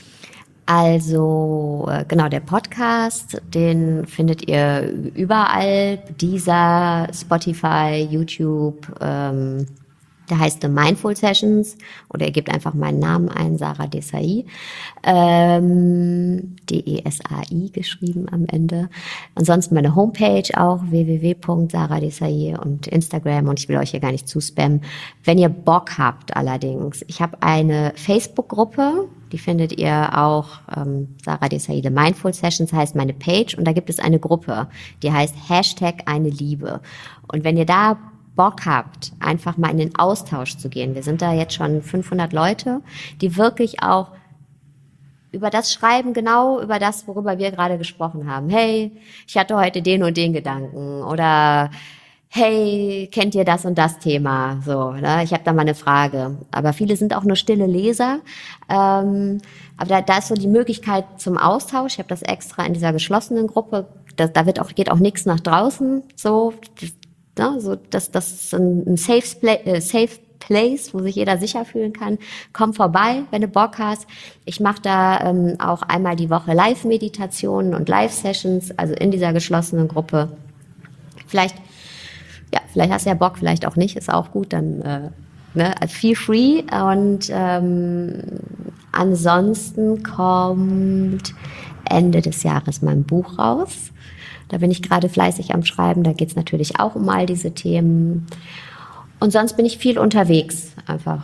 Also genau, der Podcast, den findet ihr überall, Deezer, Spotify, YouTube, Der heißt The Mindful Sessions oder ihr gebt einfach meinen Namen ein, Sarah Desai, Desai geschrieben am Ende. Ansonsten meine Homepage auch, www.sarahdesai und Instagram und ich will euch hier gar nicht zuspammen. Wenn ihr Bock habt allerdings, ich habe eine Facebook-Gruppe, die findet ihr auch, Sarah Desai, The Mindful Sessions heißt meine Page und da gibt es eine Gruppe, die heißt #eine-Liebe. Und wenn ihr da Bock habt, einfach mal in den Austausch zu gehen. Wir sind da jetzt schon 500 Leute, die wirklich auch über das schreiben, genau über das, worüber wir gerade gesprochen haben. Hey, ich hatte heute den und den Gedanken oder hey, kennt ihr das und das Thema? So, ne? Ich habe da mal eine Frage. Aber viele sind auch nur stille Leser. Aber da ist so die Möglichkeit zum Austausch. Ich habe das extra in dieser geschlossenen Gruppe. Da geht auch nichts nach draußen. So, so das ist ein safe place, wo sich jeder sicher fühlen kann. Komm vorbei, wenn du Bock hast. Ich mache da auch einmal die Woche Live-Meditationen und Live-Sessions, also in dieser geschlossenen Gruppe. Vielleicht hast du ja Bock, vielleicht auch nicht, ist auch gut, dann feel free. Und ansonsten kommt Ende des Jahres mein Buch raus. Da bin ich gerade fleißig am Schreiben, da geht es natürlich auch um all diese Themen. Und sonst bin ich viel unterwegs, einfach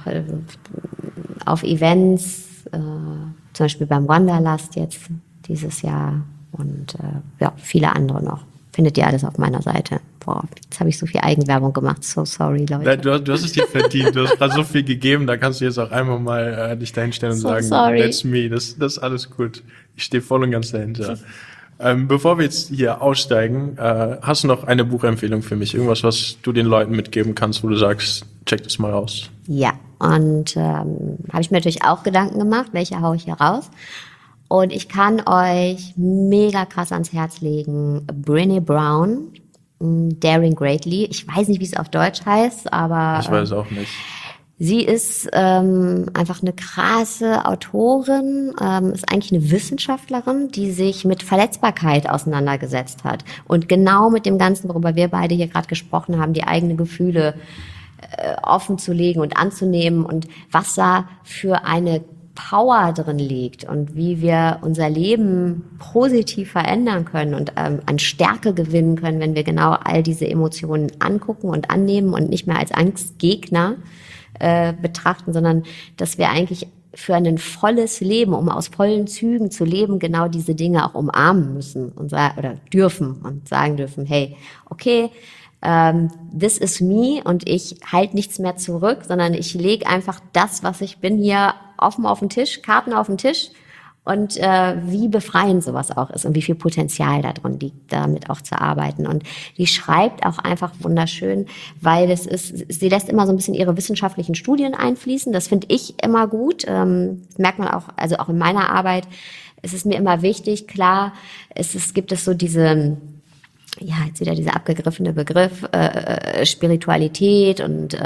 auf Events, zum Beispiel beim Wanderlust jetzt dieses Jahr und viele andere noch. Findet ihr alles auf meiner Seite. Boah, jetzt habe ich so viel Eigenwerbung gemacht. So sorry, Leute. Du hast es dir verdient. Du hast gerade so viel gegeben. Da kannst du jetzt auch einmal mal dich dahinstellen und sagen, sorry. That's me. Das ist alles gut. Ich stehe voll und ganz dahinter. Bevor wir jetzt hier aussteigen, hast du noch eine Buchempfehlung für mich? Irgendwas, was du den Leuten mitgeben kannst, wo du sagst, check das mal aus. Ja, und habe ich mir natürlich auch Gedanken gemacht, welche haue ich hier raus. Und ich kann euch mega krass ans Herz legen, Brené Brown, Daring Greatly. Ich weiß nicht, wie es auf Deutsch heißt, aber ich weiß auch nicht. Sie ist einfach eine krasse Autorin, ist eigentlich eine Wissenschaftlerin, die sich mit Verletzbarkeit auseinandergesetzt hat. Und genau mit dem Ganzen, worüber wir beide hier gerade gesprochen haben, die eigenen Gefühle offen zu legen und anzunehmen und was da für eine Power drin liegt und wie wir unser Leben positiv verändern können und an Stärke gewinnen können, wenn wir genau all diese Emotionen angucken und annehmen und nicht mehr als Angstgegner betrachten, sondern dass wir eigentlich für ein volles Leben, um aus vollen Zügen zu leben, genau diese Dinge auch umarmen müssen und oder dürfen und sagen dürfen, hey, okay, this is me und ich halte nichts mehr zurück, sondern ich lege einfach das, was ich bin, hier offen auf den Tisch, Karten auf den Tisch und wie befreiend sowas auch ist und wie viel Potenzial da drin liegt, damit auch zu arbeiten. Und die schreibt auch einfach wunderschön, weil sie lässt immer so ein bisschen ihre wissenschaftlichen Studien einfließen. Das finde ich immer gut. Das merkt man auch, also auch in meiner Arbeit. Es ist mir immer wichtig, klar, gibt es so diese, jetzt wieder dieser abgegriffene Begriff, Spiritualität und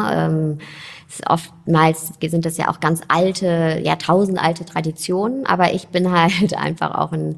oftmals sind das ja auch ganz alte, jahrtausendalte Traditionen, aber ich bin halt einfach auch ein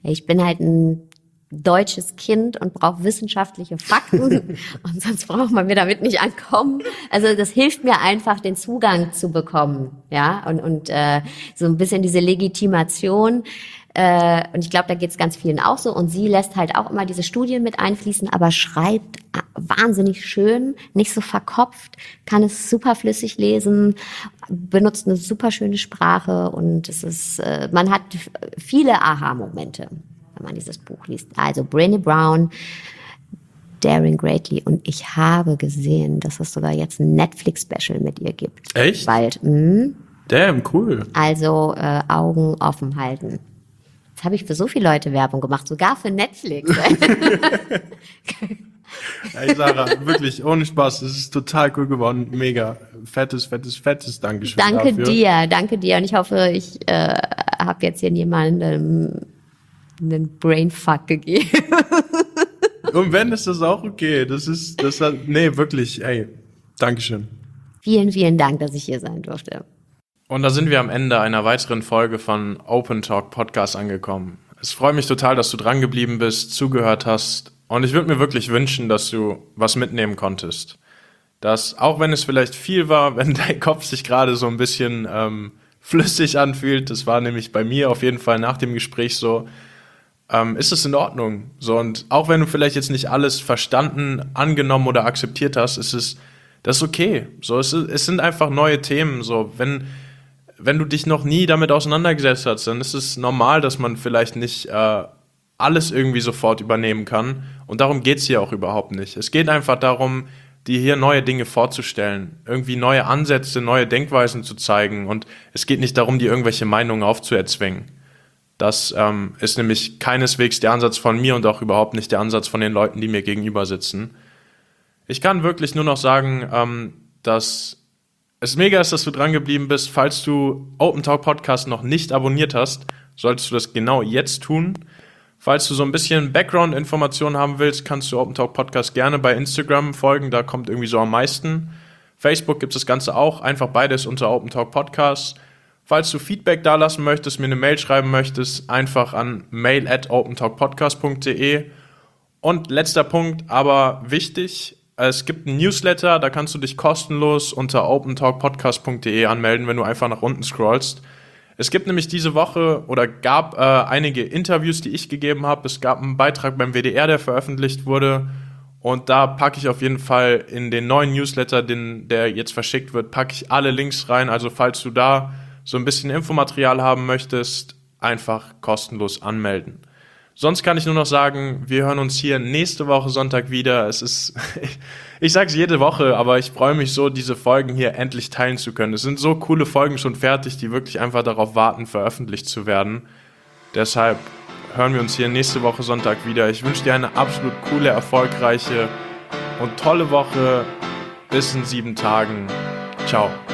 deutsches Kind und brauche wissenschaftliche Fakten und sonst braucht man mir damit nicht ankommen. Also das hilft mir einfach, den Zugang zu bekommen, ja, und so ein bisschen diese Legitimation. Und ich glaube, da geht es ganz vielen auch so. Und sie lässt halt auch immer diese Studien mit einfließen, aber schreibt wahnsinnig schön, nicht so verkopft, kann es super flüssig lesen, benutzt eine super schöne Sprache und man hat viele Aha-Momente, wenn man dieses Buch liest. Also Brené Brown, Daring Greatly. Und ich habe gesehen, dass es sogar jetzt ein Netflix-Special mit ihr gibt. Echt? Bald. Damn, cool. Also Augen offen halten. Jetzt habe ich für so viele Leute Werbung gemacht, sogar für Netflix. Ey Sarah, wirklich, ohne Spaß, das ist total cool geworden. Mega. Fettes Dankeschön Danke dir. Und ich hoffe, ich habe jetzt hier niemandem einen Brainfuck gegeben. Und wenn, ist das auch okay. Nee, wirklich, ey, Dankeschön. Vielen, vielen Dank, dass ich hier sein durfte. Und da sind wir am Ende einer weiteren Folge von Open Talk Podcast angekommen. Es freut mich total, dass du dran geblieben bist, zugehört hast. Und ich würde mir wirklich wünschen, dass du was mitnehmen konntest. dass auch wenn es vielleicht viel war, wenn dein Kopf sich gerade so ein bisschen flüssig anfühlt, das war nämlich bei mir auf jeden Fall nach dem Gespräch so, ist es in Ordnung. So, und auch wenn du vielleicht jetzt nicht alles verstanden, angenommen oder akzeptiert hast, das ist okay. So, es sind einfach neue Themen. So, wenn du dich noch nie damit auseinandergesetzt hast, dann ist es normal, dass man vielleicht nicht alles irgendwie sofort übernehmen kann. Und darum geht es hier auch überhaupt nicht. Es geht einfach darum, dir hier neue Dinge vorzustellen, irgendwie neue Ansätze, neue Denkweisen zu zeigen. Und es geht nicht darum, dir irgendwelche Meinungen aufzuerzwingen. Das ist nämlich keineswegs der Ansatz von mir und auch überhaupt nicht der Ansatz von den Leuten, die mir gegenüber sitzen. Ich kann wirklich nur noch sagen, dass es mega ist, dass du dran geblieben bist. Falls du Open Talk Podcast noch nicht abonniert hast, solltest du das genau jetzt tun. Falls du so ein bisschen Background-Informationen haben willst, kannst du Open Talk Podcast gerne bei Instagram folgen. Da kommt irgendwie so am meisten. Facebook gibt es das Ganze auch. Einfach beides unter Open Talk Podcast. Falls du Feedback da lassen möchtest, mir eine Mail schreiben möchtest, einfach an mail@opentalkpodcast.de. Und letzter Punkt, aber wichtig, es gibt einen Newsletter, da kannst du dich kostenlos unter opentalkpodcast.de anmelden, wenn du einfach nach unten scrollst. Es gibt nämlich diese Woche oder gab einige Interviews, die ich gegeben habe. Es gab einen Beitrag beim WDR, der veröffentlicht wurde. Und da packe ich auf jeden Fall in den neuen Newsletter, der jetzt verschickt wird, packe ich alle Links rein. Also falls du da so ein bisschen Infomaterial haben möchtest, einfach kostenlos anmelden. Sonst kann ich nur noch sagen, wir hören uns hier nächste Woche Sonntag wieder. Es ist, ich sage es jede Woche, aber ich freue mich so, diese Folgen hier endlich teilen zu können. Es sind so coole Folgen schon fertig, die wirklich einfach darauf warten, veröffentlicht zu werden. Deshalb hören wir uns hier nächste Woche Sonntag wieder. Ich wünsche dir eine absolut coole, erfolgreiche und tolle Woche. Bis in 7 Tagen. Ciao.